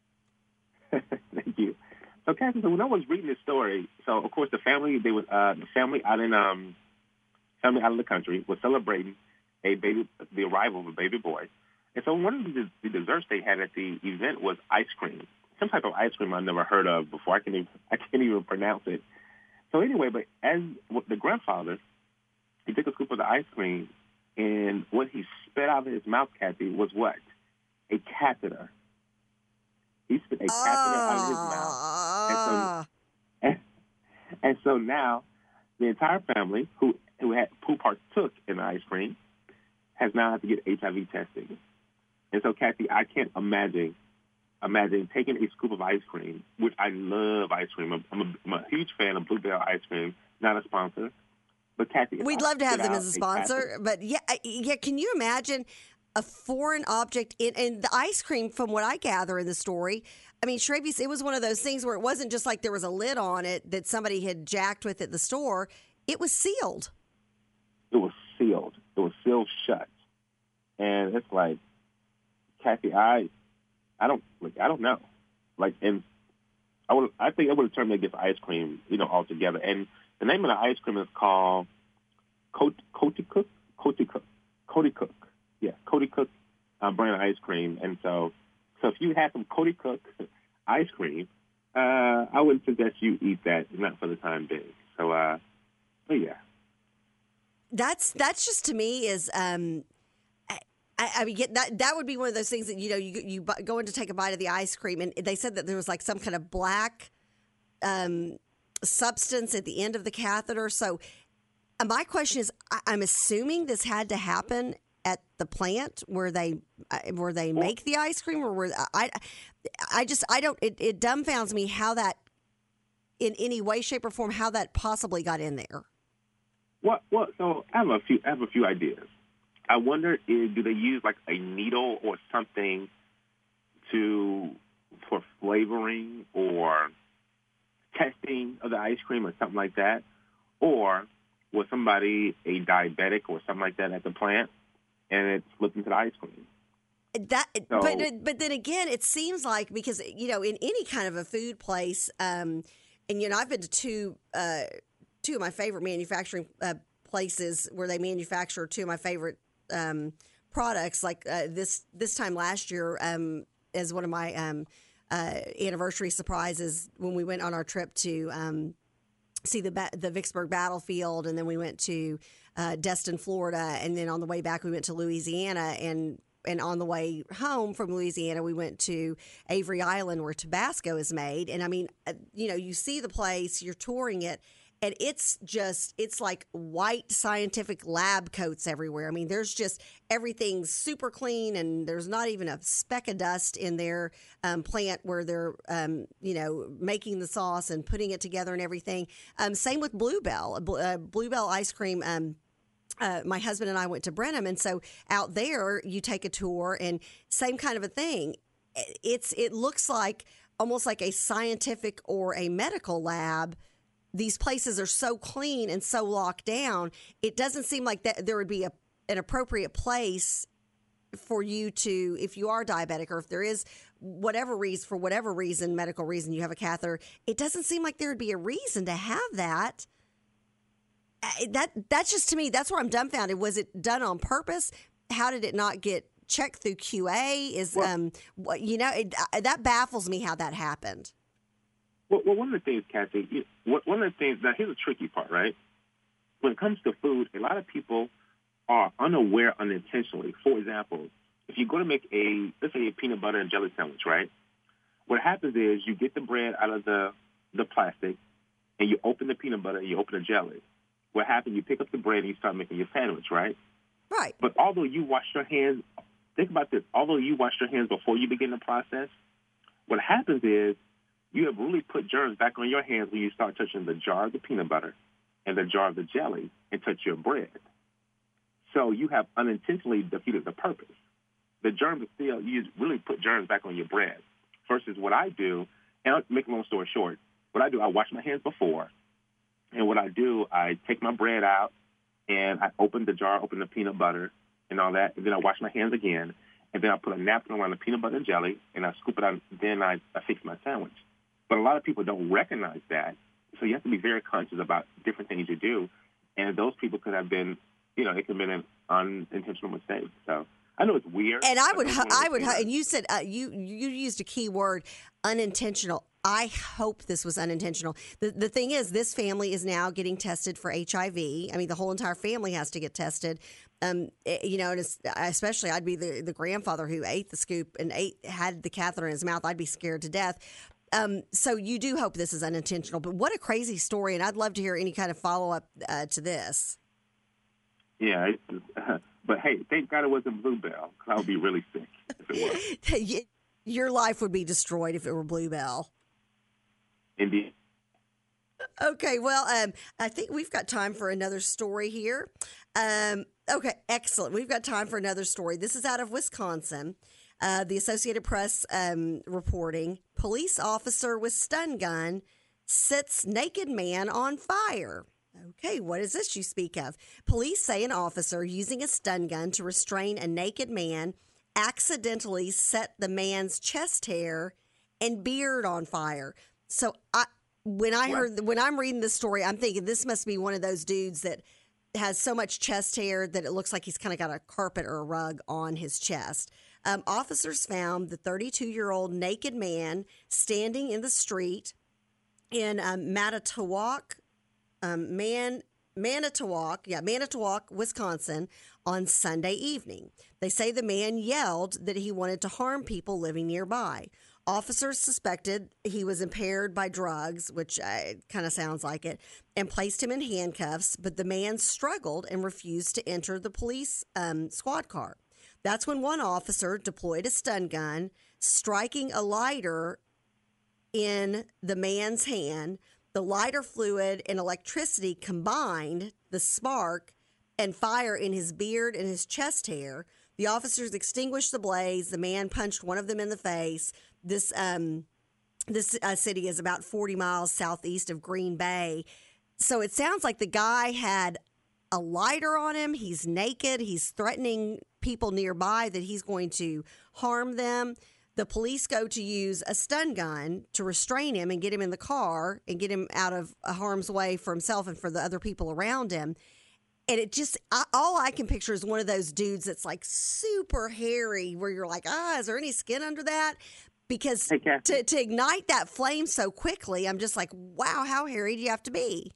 Thank you. So, Kathy, so when I was reading this story, so of course the family, they was uh, the family out in um, family out of the country was celebrating a baby, the arrival of a baby boy, and so one of the, the desserts they had at the event was ice cream, some type of ice cream I've never heard of before. I can't even I can't even pronounce it. So anyway, but as the grandfather, he took a scoop of the ice cream, and what he spit out of his mouth, Kathy, was what? A catheter. He spit a catheter out of his mouth. And so, and, and so now the entire family who, who, had, who partook in the ice cream has now had to get H I V testing. And so, Kathy, I can't imagine Imagine taking a scoop of ice cream, which I love ice cream. I'm, I'm, a, I'm a huge fan of Bluebell ice cream, not a sponsor. But Kathy, we'd love to have them as a sponsor. A but yeah, yeah. Can you imagine a foreign object in and the ice cream? From what I gather in the story, I mean, Shravius, it was one of those things where it wasn't just like there was a lid on it that somebody had jacked with at the store. It was sealed. It was sealed. It was sealed shut, and it's like, Kathy, I, I don't like. I don't know. Like, and I would. I think I would have turned against ice cream, you know, altogether. And the name of the ice cream is called Coty Cook. Coty Cook. Coty Cook. Yeah, Coty Cook uh, brand ice cream. And so, so if you had some Coty Cook ice cream, uh, I would suggest you eat that, not for the time being. So, uh, but yeah. That's that's just to me is um, I, I mean that that would be one of those things that you know you you bu- go in to take a bite of the ice cream and they said that there was like some kind of black um, substance at the end of the catheter. So uh, my question is, I, I'm assuming this had to happen at the plant where they uh, where they make the ice cream, or where I I just I don't it, it dumbfounds me how that in any way, shape, or form how that possibly got in there. Well, well, so I have a few. I have a few ideas. I wonder, if, do they use like a needle or something to for flavoring or testing of the ice cream or something like that, or was somebody a diabetic or something like that at the plant and it slipped into the ice cream? That, So- but but then again, it seems like because you know in any kind of a food place, um, and you know I've been to two. Uh, Two of my favorite manufacturing uh, places where they manufacture two of my favorite um, products. Like uh, this this time last year, um, as one of my um, uh, anniversary surprises, when we went on our trip to um, see the ba- the Vicksburg battlefield, and then we went to uh, Destin, Florida, and then on the way back we went to Louisiana, and and on the way home from Louisiana we went to Avery Island where Tabasco is made. And I mean, uh, you know, you see the place, you're touring it. And it's just, it's like white scientific lab coats everywhere. I mean, there's just everything's super clean, and there's not even a speck of dust in their um, plant where they're, um, you know, making the sauce and putting it together and everything. Um, same with Bluebell. Uh, Bluebell ice cream. Um, uh, my husband and I went to Brenham, and so out there you take a tour, and same kind of a thing. It's it looks like almost like a scientific or a medical lab. These places are so clean and so locked down, it doesn't seem like that there would be a, an appropriate place for you to, if you are diabetic or if there is whatever reason, for whatever reason, medical reason, you have a catheter, it doesn't seem like there would be a reason to have that. Uh, That That's just, to me, that's where I'm dumbfounded. Was it done on purpose? How did it not get checked through Q A? Is, um, what- you know, it, uh, that baffles me how that happened. Well, well, one of the things, Kathy, you- what- one of the things, now here's the tricky part, right? When it comes to food, a lot of people are unaware unintentionally. For example, if you go to make a, let's say a peanut butter and jelly sandwich, right? What happens is you get the bread out of the, the plastic and you open the peanut butter and you open the jelly. What happens, you pick up the bread and you start making your sandwich, right? Right. But although you wash your hands, think about this, although you wash your hands before you begin the process, what happens is you have really put germs back on your hands when you start touching the jar of the peanut butter and the jar of the jelly and touch your bread. So you have unintentionally defeated the purpose. The germs are still, you really put germs back on your bread. Versus what I do, and I'll make a long story short, what I do, I wash my hands before, and what I do, I take my bread out and I open the jar, open the peanut butter and all that, and then I wash my hands again, and then I put a napkin around the peanut butter and jelly, and I scoop it out, and then I, I fix my sandwich. But a lot of people don't recognize that, so you have to be very conscious about different things you do. And those people could have been, you know, it could have been an unintentional mistake. So I know it's weird. And I would, but ho- it's one of I would, those ho- things and you said uh, you you used a key word, unintentional. I hope this was unintentional. The the thing is, this family is now getting tested for H I V. I mean, the whole entire family has to get tested. Um, eh, you know, and it's, especially I'd be the the grandfather who ate the scoop and ate had the catheter in his mouth. I'd be scared to death. Um, so you do hope this is unintentional. But what a crazy story, and I'd love to hear any kind of follow up uh, to this. Yeah, it's, uh, but hey, thank God it wasn't Bluebell, because I would be really sick if it was. Your life would be destroyed if it were Bluebell. Indeed. Okay, well, um, I think we've got time for another story here. Um, okay, excellent. We've got time for another story. This is out of Wisconsin. Uh, the Associated Press um, reporting, police officer with stun gun sets naked man on fire. Okay, what is this you speak of? Police say an officer using a stun gun to restrain a naked man accidentally set the man's chest hair and beard on fire. So I, when I what? heard, when I'm reading this story, I'm thinking this must be one of those dudes that has so much chest hair that it looks like he's kind of got a carpet or a rug on his chest. Um, officers found the thirty-two-year-old naked man standing in the street in um, Manitowoc, um, Man, Manitowoc, yeah, Manitowoc, Wisconsin, on Sunday evening. They say the man yelled that he wanted to harm people living nearby. Officers suspected he was impaired by drugs, which uh, kind of sounds like it, and placed him in handcuffs, but the man struggled and refused to enter the police um, squad car. That's when one officer deployed a stun gun, striking a lighter in the man's hand. The lighter fluid and electricity combined the spark and fire in his beard and his chest hair. The officers extinguished the blaze. The man punched one of them in the face. This um, this uh, city is about forty miles southeast of Green Bay. So it sounds like the guy had a lighter on him. He's naked. He's threatening people nearby that he's going to harm them. The police go to use a stun gun to restrain him and get him in the car and get him out of harm's way for himself and for the other people around him. And it just, I, all I can picture is one of those dudes that's like super hairy where you're like, ah, is there any skin under that? Because hey, to, to ignite that flame so quickly, I'm just like, wow, how hairy do you have to be?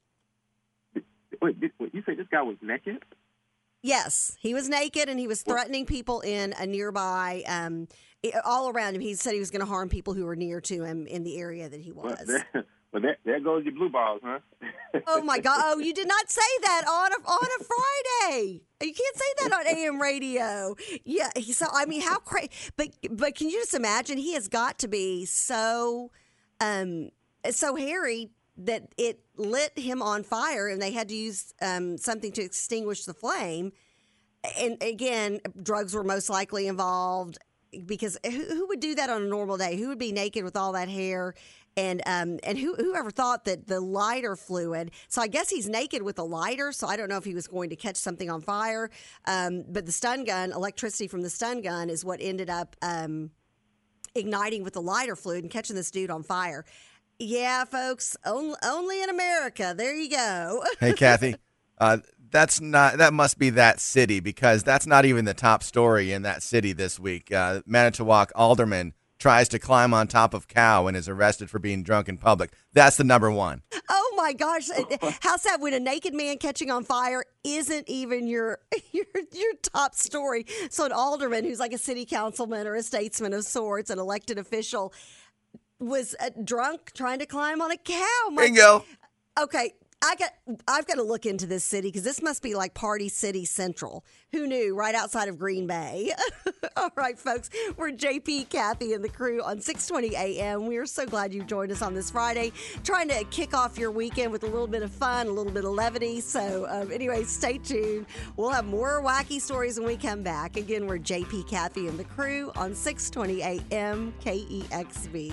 Wait, did, wait, you say this guy was naked? Yes, he was naked and he was threatening people in a nearby, um, all around him. He said he was going to harm people who were near to him in the area that he was. Well, there, well, there, there goes your blue balls, huh? Oh, my God. Oh, you did not say that on a, on a Friday. You can't say that on A M radio. Yeah. So, I mean, how crazy. But, but can you just imagine? He has got to be so, um, so hairy that it lit him on fire and they had to use um, something to extinguish the flame. And again, drugs were most likely involved because who, who would do that on a normal day? Who would be naked with all that hair? And um, and who whoever thought that the lighter fluid, so I guess he's naked with a lighter, so I don't know if he was going to catch something on fire. Um, but the stun gun, electricity from the stun gun is what ended up um, igniting with the lighter fluid and catching this dude on fire. Yeah, folks, only, only in America. There you go. Hey, Kathy, uh, that's not that must be that city because that's not even the top story in that city this week. Uh, Manitowoc alderman tries to climb on top of cow and is arrested for being drunk in public. That's the number one. Oh, my gosh. How sad when a naked man catching on fire isn't even your your your top story. So an alderman who's like a city councilman or a statesman of sorts, an elected official, was uh, drunk trying to climb on a cow. My, Bingo. Okay. I got, I've got to look into this city because this must be like Party City Central. Who knew? Right outside of Green Bay. All right, folks. We're J P, Kathy, and the crew on six twenty A M. We are so glad you joined us on this Friday, trying to kick off your weekend with a little bit of fun, a little bit of levity. So um, anyway, stay tuned. We'll have more wacky stories when we come back. Again, we're J P, Kathy, and the crew on six twenty A M K E X B.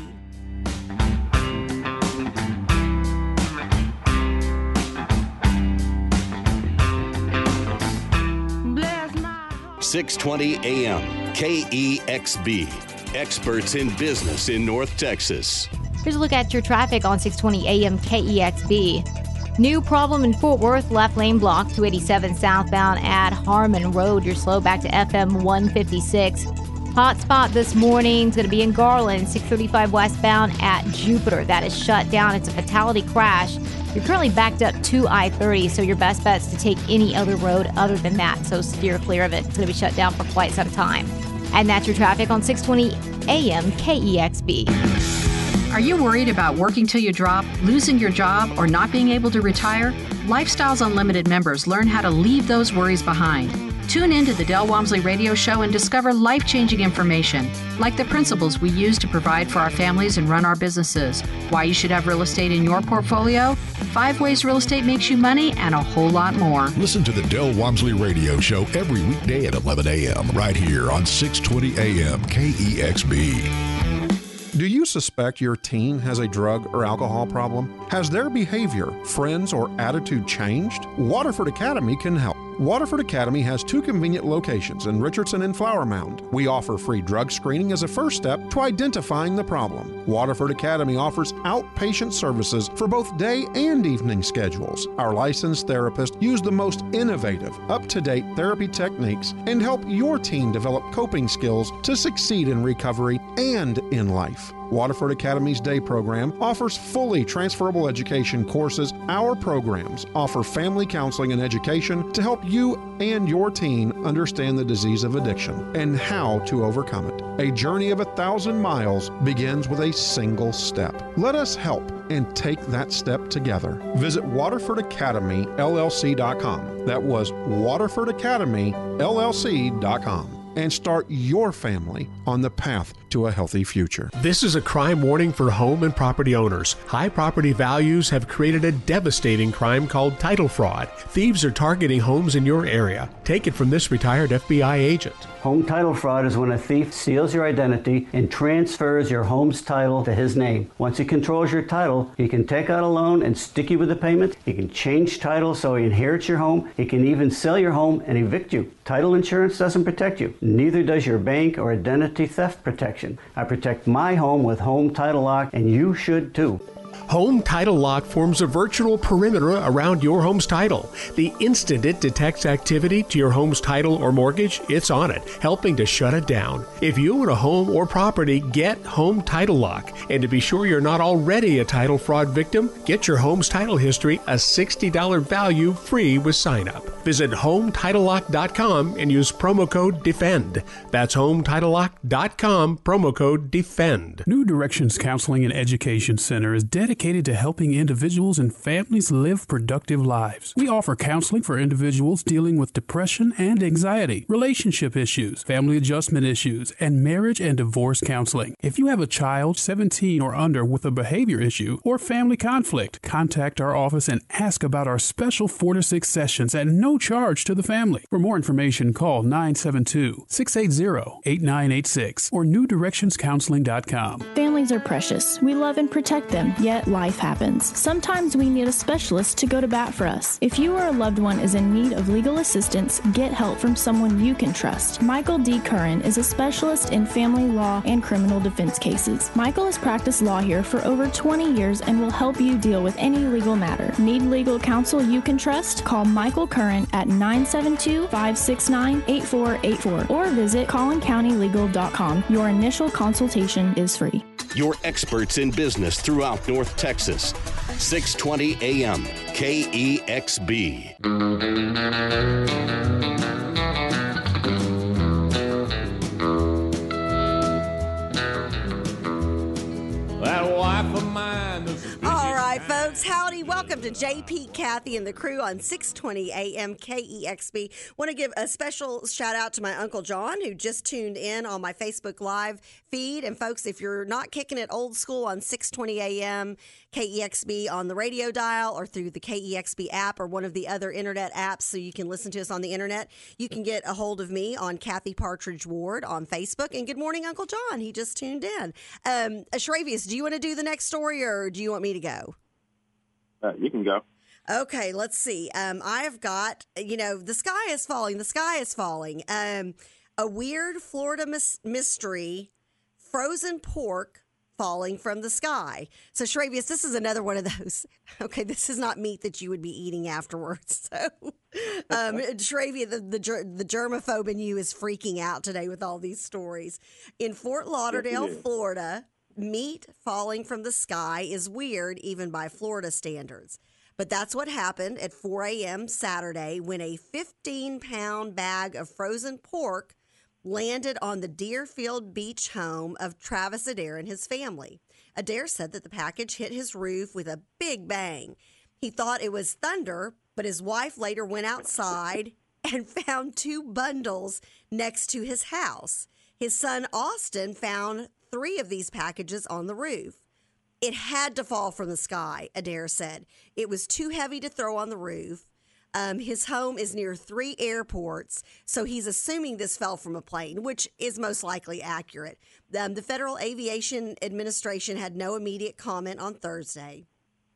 six twenty A M K E X B. Experts in business in North Texas. Here's a look at your traffic on six twenty A M K E X B. New problem in Fort Worth, left lane block, two eighty-seven southbound at Harmon Road. You're slow back to F M one fifty-six. Hot spot this morning is going to be in Garland, six thirty-five westbound at Jupiter. That is shut down. It's a fatality crash. You're currently backed up to I thirty, so your best bet is to take any other road other than that. So steer clear of it. It's going to be shut down for quite some time. And that's your traffic on six twenty A M K E X B. Are you worried about working till you drop, losing your job, or not being able to retire? Lifestyles Unlimited members learn how to leave those worries behind. Tune in to the Del Walmsley Radio Show and discover life-changing information, like the principles we use to provide for our families and run our businesses, why you should have real estate in your portfolio, five ways real estate makes you money, and a whole lot more. Listen to the Del Walmsley Radio Show every weekday at eleven A M right here on six twenty A M K E X B. Do you suspect your teen has a drug or alcohol problem? Has their behavior, friends, or attitude changed? Waterford Academy can help. Waterford Academy has two convenient locations in Richardson and Flower Mound. We offer free drug screening as a first step to identifying the problem. Waterford Academy offers outpatient services for both day and evening schedules. Our licensed therapists use the most innovative, up-to-date therapy techniques and help your teen develop coping skills to succeed in recovery and in life. Waterford Academy's day program offers fully transferable education courses. Our programs offer family counseling and education to help you and your teen understand the disease of addiction and how to overcome it. A journey of a thousand miles begins with a single step. Let us help and take that step together. Visit Waterford Academy L L C dot com. That was Waterford Academy L L C dot com. And start your family on the path to a healthy future. This is a crime warning for home and property owners. High property values have created a devastating crime called title fraud. Thieves are targeting homes in your area. Take it from this retired F B I agent. Home title fraud is when a thief steals your identity and transfers your home's title to his name. Once he controls your title, he can take out a loan and stick you with the payment. He can change title so he inherits your home. He can even sell your home and evict you. Title insurance doesn't protect you. Neither does your bank or identity theft protection. I protect my home with Home Title Lock, and you should too. Home Title Lock forms a virtual perimeter around your home's title. The instant it detects activity to your home's title or mortgage, it's on it, helping to shut it down. If you own a home or property, get Home Title Lock. And to be sure you're not already a title fraud victim, get your home's title history, a sixty dollars value, free with sign up. Visit home title lock dot com and use promo code DEFEND. That's home title lock dot com, promo code DEFEND. New Directions Counseling and Education Center is dedicated to helping individuals and families live productive lives. We offer counseling for individuals dealing with depression and anxiety, relationship issues, family adjustment issues, and marriage and divorce counseling. If you have a child seventeen or under with a behavior issue or family conflict, contact our office and ask about our special four to six sessions at no charge to the family. For more information, call nine seven two, six eight zero, eight nine eight six or new directions counseling dot com. Families are precious. We love and protect them, yet life happens. Sometimes we need a specialist to go to bat for us. If you or a loved one is in need of legal assistance, get help from someone you can trust. Michael D. Curran is a specialist in family law and criminal defense cases. Michael has practiced law here for over twenty years and will help you deal with any legal matter. Need legal counsel you can trust? Call Michael Curran at nine seven two, five six nine, eight four eight four or visit collin county legal dot com. Your initial consultation is free. Your experts in business throughout North Texas. six twenty A M K E X B. That wife of mine. All right, folks. Howdy. Welcome to J P, Kathy, and the crew on six twenty A M K E X B. Want to give a special shout out to my Uncle John, who just tuned in on my Facebook Live feed. And, folks, if you're not kicking it old school on six twenty A M K E X B on the radio dial or through the K E X B app or one of the other internet apps so you can listen to us on the internet, you can get a hold of me on Kathy Partridge Ward on Facebook. And good morning, Uncle John. He just tuned in. Um, Ashravius, do you want to do the next story or do you want me to go? Uh, you can go. Okay, let's see. Um, I've got, you know, the sky is falling. The sky is falling. Um, a weird Florida mis- mystery, frozen pork falling from the sky. So, Shravius, this is another one of those. Okay, this is not meat that you would be eating afterwards. So, um, Shravius, the, the, the germaphobe in you is freaking out today with all these stories. In Fort Lauderdale, Yes, Florida, meat falling from the sky is weird even by Florida standards. But that's what happened at four a.m. Saturday when a fifteen-pound bag of frozen pork landed on the Deerfield Beach home of Travis Adair and his family. Adair said that the package hit his roof with a big bang. He thought it was thunder, but his wife later went outside and found two bundles next to his house. His son Austin found three of these packages on the roof. It had to fall from the sky, Adair said. It was too heavy to throw on the roof. Um, his home is near three airports, so he's assuming this fell from a plane, which is most likely accurate. Um, the Federal Aviation Administration had no immediate comment on Thursday.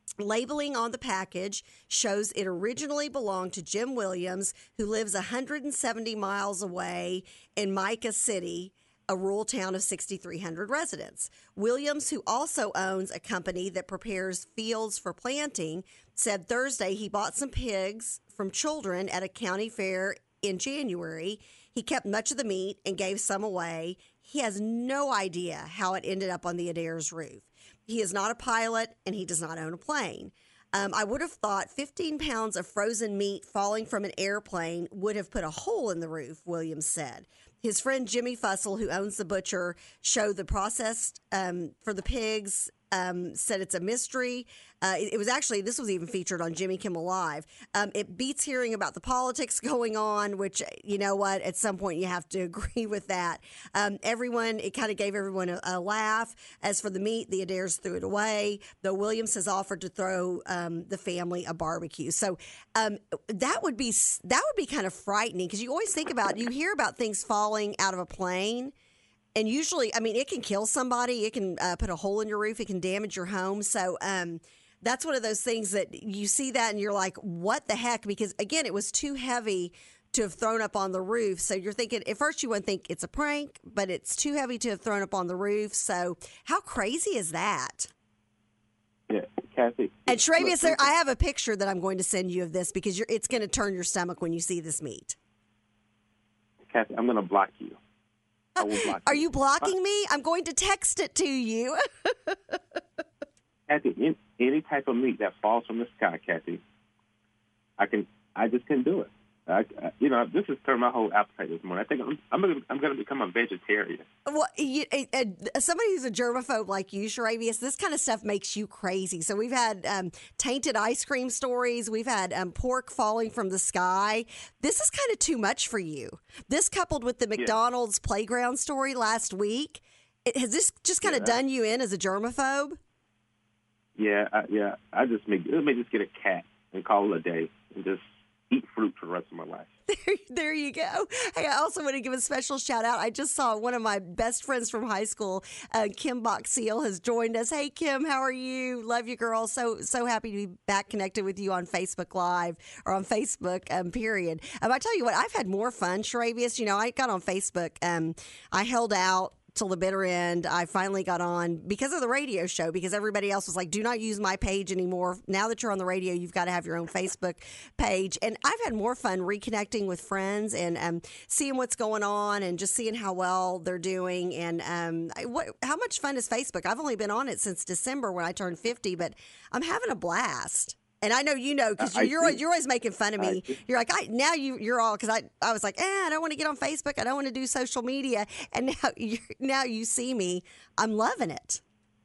Labeling on the package shows it originally belonged to Jim Williams, who lives one hundred seventy miles away in Micah City, a rural town of six thousand three hundred residents. Williams, who also owns a company that prepares fields for planting, said Thursday he bought some pigs from children at a county fair in January. He kept much of the meat and gave some away. He has no idea how it ended up on the Adair's roof. He is not a pilot, and he does not own a plane. Um, I would have thought fifteen pounds of frozen meat falling from an airplane would have put a hole in the roof, Williams said. His friend Jimmy Fussell, who owns the butcher, showed the process um, for the pigs, um, said it's a mystery. Uh, it, it was actually, this was even featured on Jimmy Kimmel Live. Um, it beats hearing about the politics going on, which, you know what, at some point you have to agree with that. Um, everyone, it kind of gave everyone a, a laugh. As for the meat, the Adairs threw it away, though Williams has offered to throw um, the family a barbecue. So um, that would be that would be kind of frightening, because you always think about, you hear about things falling out of a plane. And usually, I mean, it can kill somebody. It can uh, put a hole in your roof. It can damage your home. So um, that's one of those things that you see that and you're like, what the heck? Because, again, it was too heavy to have thrown up on the roof. So you're thinking, at first you wouldn't think it's a prank, but it's too heavy to have thrown up on the roof. So how crazy is that? Yeah, Kathy. And Travius, there, I have a picture that I'm going to send you of this, because you're, it's going to turn your stomach when you see this meat. Kathy, I'm going to block you. I will block Are you. you blocking me? I'm going to text it to you. Kathy, in, any type of meat that falls from the sky, Kathy, I can. I just can do it. I, I, you know, this has turned my whole appetite this morning. I think I'm, I'm going to. I'm going to become a vegetarian. Well, you, uh, uh, somebody who's a germaphobe like you, Sharavius, this kind of stuff makes you crazy. So we've had um, tainted ice cream stories. We've had um, pork falling from the sky. This is kind of too much for you. This coupled with the McDonald's yeah. playground story last week, it, has this just kind of yeah. done you in as a germaphobe? Yeah, I, yeah. I just may, let me just get a cat and call it a day and just eat fruit for the rest of my life. There, there you go. Hey, I also want to give a special shout out. I just saw one of my best friends from high school, uh, Kim Boxiel, has joined us. Hey, Kim, how are you? Love you, girl. So so happy to be back connected with you on Facebook Live or on Facebook, um, period. Um, I tell you what, I've had more fun, Sharavius. You know, I got on Facebook. Um, I held out till the bitter end. I finally got on because of the radio show, because everybody else was like, do not use my page anymore. Now that you're on the radio, you've got to have your own Facebook page. And I've had more fun reconnecting with friends and um, seeing what's going on and just seeing how well they're doing. And um, I, what, how much fun is Facebook? I've only been on it since December when I turned fifty, but I'm having a blast. And I know you know, because you're, you're, you're always making fun of me. You're like, I, now you, you're all, because I, I was like, eh, I don't want to get on Facebook. I don't want to do social media. And now you now you see me. I'm loving it.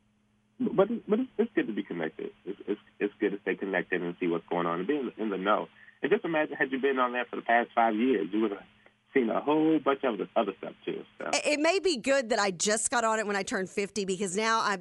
But, but it's, it's good to be connected. It's, it's, it's good to stay connected and see what's going on and be in the, in the know. And just imagine, had you been on there for the past five years, you would have seen a whole bunch of other stuff, too. So. It may be good that I just got on it when I turned fifty, because now I,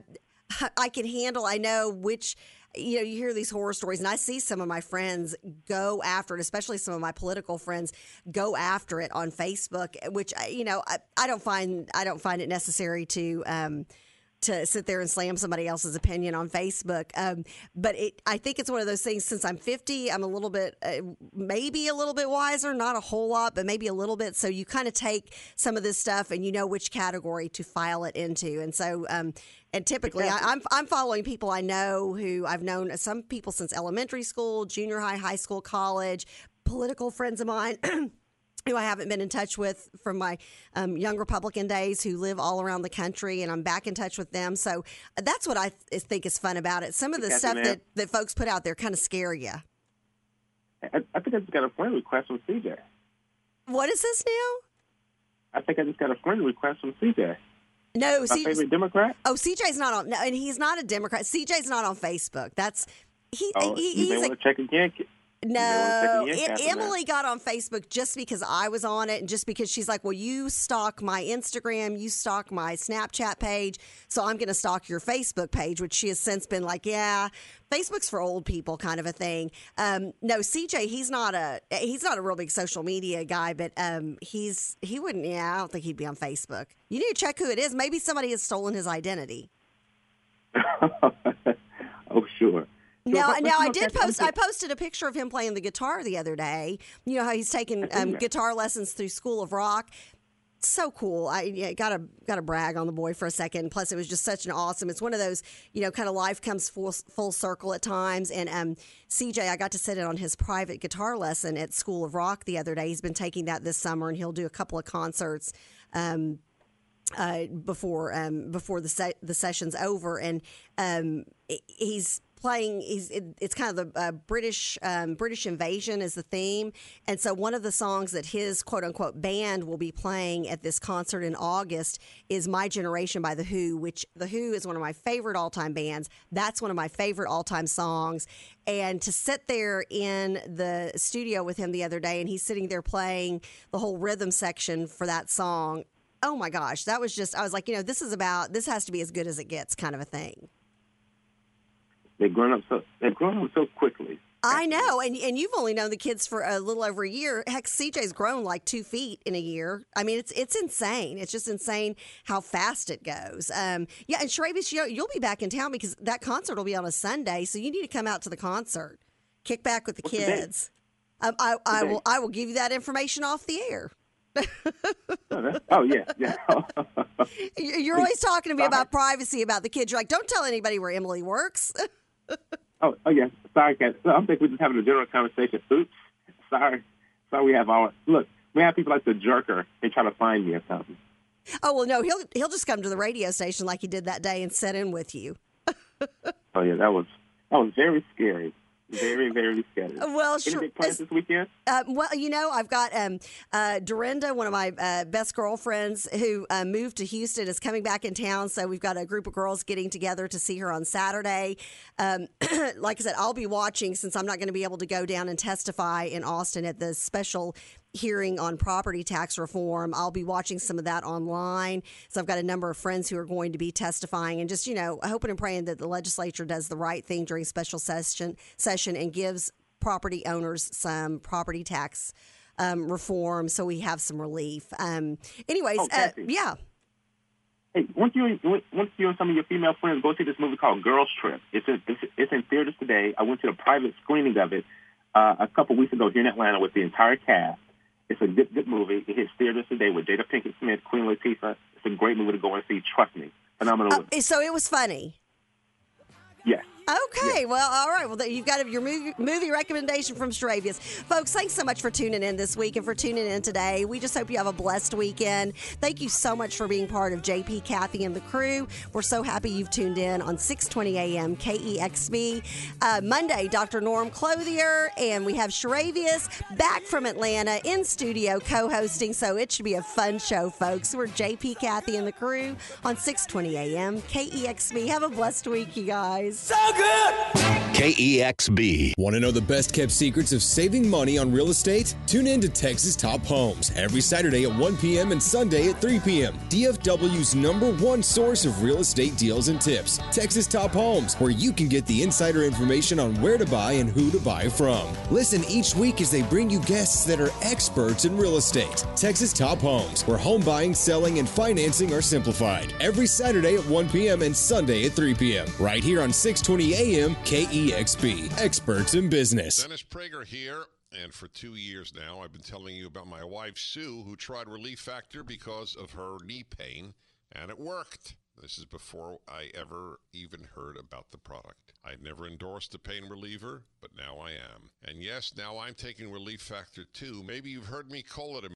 I can handle, I know which... You know, you hear these horror stories, and I see some of my friends go after it, especially some of my political friends go after it on Facebook, which, you know, I, I don't find I don't find it necessary to um, to sit there and slam somebody else's opinion on Facebook. Um, but it, I think it's one of those things, since I'm fifty, I'm a little bit, uh, maybe a little bit wiser, not a whole lot, but maybe a little bit. So you kind of take some of this stuff and you know which category to file it into. And so, um, and typically I, I'm, I'm following people I know who I've known, some people since elementary school, junior high, high school, college, political friends of mine. Who I haven't been in touch with from my um, young Republican days, who live all around the country, and I'm back in touch with them. So that's what I th- think is fun about it. Some of the Kathy, stuff ma'am. that, that folks put out there kind of scare you. I, I think I just got a friend request from C J. What is this now? I think I just got a friend request from C J. No, My C- favorite Democrat? Oh, C J's not on, no, and he's not a Democrat. C J's not on Facebook. That's, he, Oh, he you may he's want a, to check again. No, Yes, it, Catherine. Emily got on Facebook just because I was on it, and just because she's like, well, you stalk my Instagram, you stalk my Snapchat page, so I'm going to stalk your Facebook page, which she has since been like, yeah, Facebook's for old people, kind of a thing. Um, no, C J, he's not a he's not a real big social media guy, but um, he's he wouldn't. Yeah, I don't think he'd be on Facebook. You need to check who it is. Maybe somebody has stolen his identity. Oh, sure. Now, Let's now I look did at- post. I posted a picture of him playing the guitar the other day. You know how he's taking um, that. guitar lessons through School of Rock. So cool. I yeah, gotta gotta brag on the boy for a second. Plus, it was just such an awesome. It's one of those, you know, kind of life comes full full circle at times. And um, C J, I got to sit in on his private guitar lesson at School of Rock the other day. He's been taking that this summer, and he'll do a couple of concerts. Um, uh, before um, before the se- the session's over, and um, he's playing. He's it, it's kind of the uh, British um, British invasion is the theme, and so one of the songs that his quote unquote band will be playing at this concert in August is "My Generation" by the Who, which the Who is one of my favorite all time bands. That's one of my favorite all time songs. And to sit there in the studio with him the other day, and he's sitting there playing the whole rhythm section for that song. Oh my gosh, that was just, I was like, you know, this is about, this has to be as good as it gets kind of a thing. They've grown up so, they've grown up so quickly. I know. And and you've only known the kids for a little over a year. Heck, C J's grown like two feet in a year. I mean, it's it's insane. It's just insane how fast it goes. Um, yeah, and Shravis, you know, you'll be back in town because that concert will be on a Sunday, so you need to come out to the concert. Kick back with the What's the kids. Um, I, I the will date? I will give you that information off the air. Oh, yeah, yeah. You- You're always talking to me about privacy about the kids. You're like, don't tell anybody where Emily works. Oh, oh yeah. Sorry, Kat. I think we're just having a general conversation. Oops. Sorry. Sorry we have all... Look, we have people like the jerker and try to find me or something. Oh, well, no, he'll he'll just come to the radio station like he did that day and sit in with you. Oh, yeah, that was that was very scary. Very, very scary. Well, Any sure. big plans this weekend? Uh, well, you know, I've got um, uh, Dorinda, one of my uh, best girlfriends who uh, moved to Houston, is coming back in town. So we've got a group of girls getting together to see her on Saturday. Um, like I said, I'll be watching since I'm not going to be able to go down and testify in Austin at the special hearing on property tax reform. I'll be watching some of that online. So I've got a number of friends who are going to be testifying and just, you know, hoping and praying that the legislature does the right thing during special session session and gives property owners some property tax um, reform so we have some relief. Um, anyways, Oh, uh, Kathy. yeah. Hey, once you once you and some of your female friends go see this movie called Girls Trip, it's in, it's, it's in theaters today. I went to the private screening of it uh, a couple weeks ago here in Atlanta with the entire cast. It's a good, good movie. It hits theaters today with Jada Pinkett Smith, Queen Latifah. It's a great movie to go and see. Trust me, phenomenal. movie. Uh, so it was funny. Yes. Okay, well, all right. Well, you've got your movie, movie recommendation from Stravius. Folks, thanks so much for tuning in this week and for tuning in today. We just hope you have a blessed weekend. Thank you so much for being part of J P, Kathy, and the crew. We're so happy you've tuned in on six twenty A M K E X B. Uh, Monday, Doctor Norm Clothier, and we have Stravius back from Atlanta in studio co-hosting, so it should be a fun show, folks. We're J P, Kathy, and the crew on six twenty A M K E X B. Have a blessed week, you guys. So good! K E X B. Want to know the best kept secrets of saving money on real estate? Tune in to Texas Top Homes every Saturday at one p.m. and Sunday at three p.m. D F W's number one source of real estate deals and tips. Texas Top Homes, where you can get the insider information on where to buy and who to buy from. Listen each week as they bring you guests that are experts in real estate. Texas Top Homes, where home buying, selling, and financing are simplified. Every Saturday at one p.m. and Sunday at three p.m. Right here on six twenty A M K E X B. Experts in business. Dennis Prager here, and for two years now, I've been telling you about my wife, Sue, who tried Relief Factor because of her knee pain, and it worked. This is before I ever even heard about the product. I'd never endorsed a pain reliever, but now I am. And yes, now I'm taking Relief Factor too. Maybe you've heard me call it a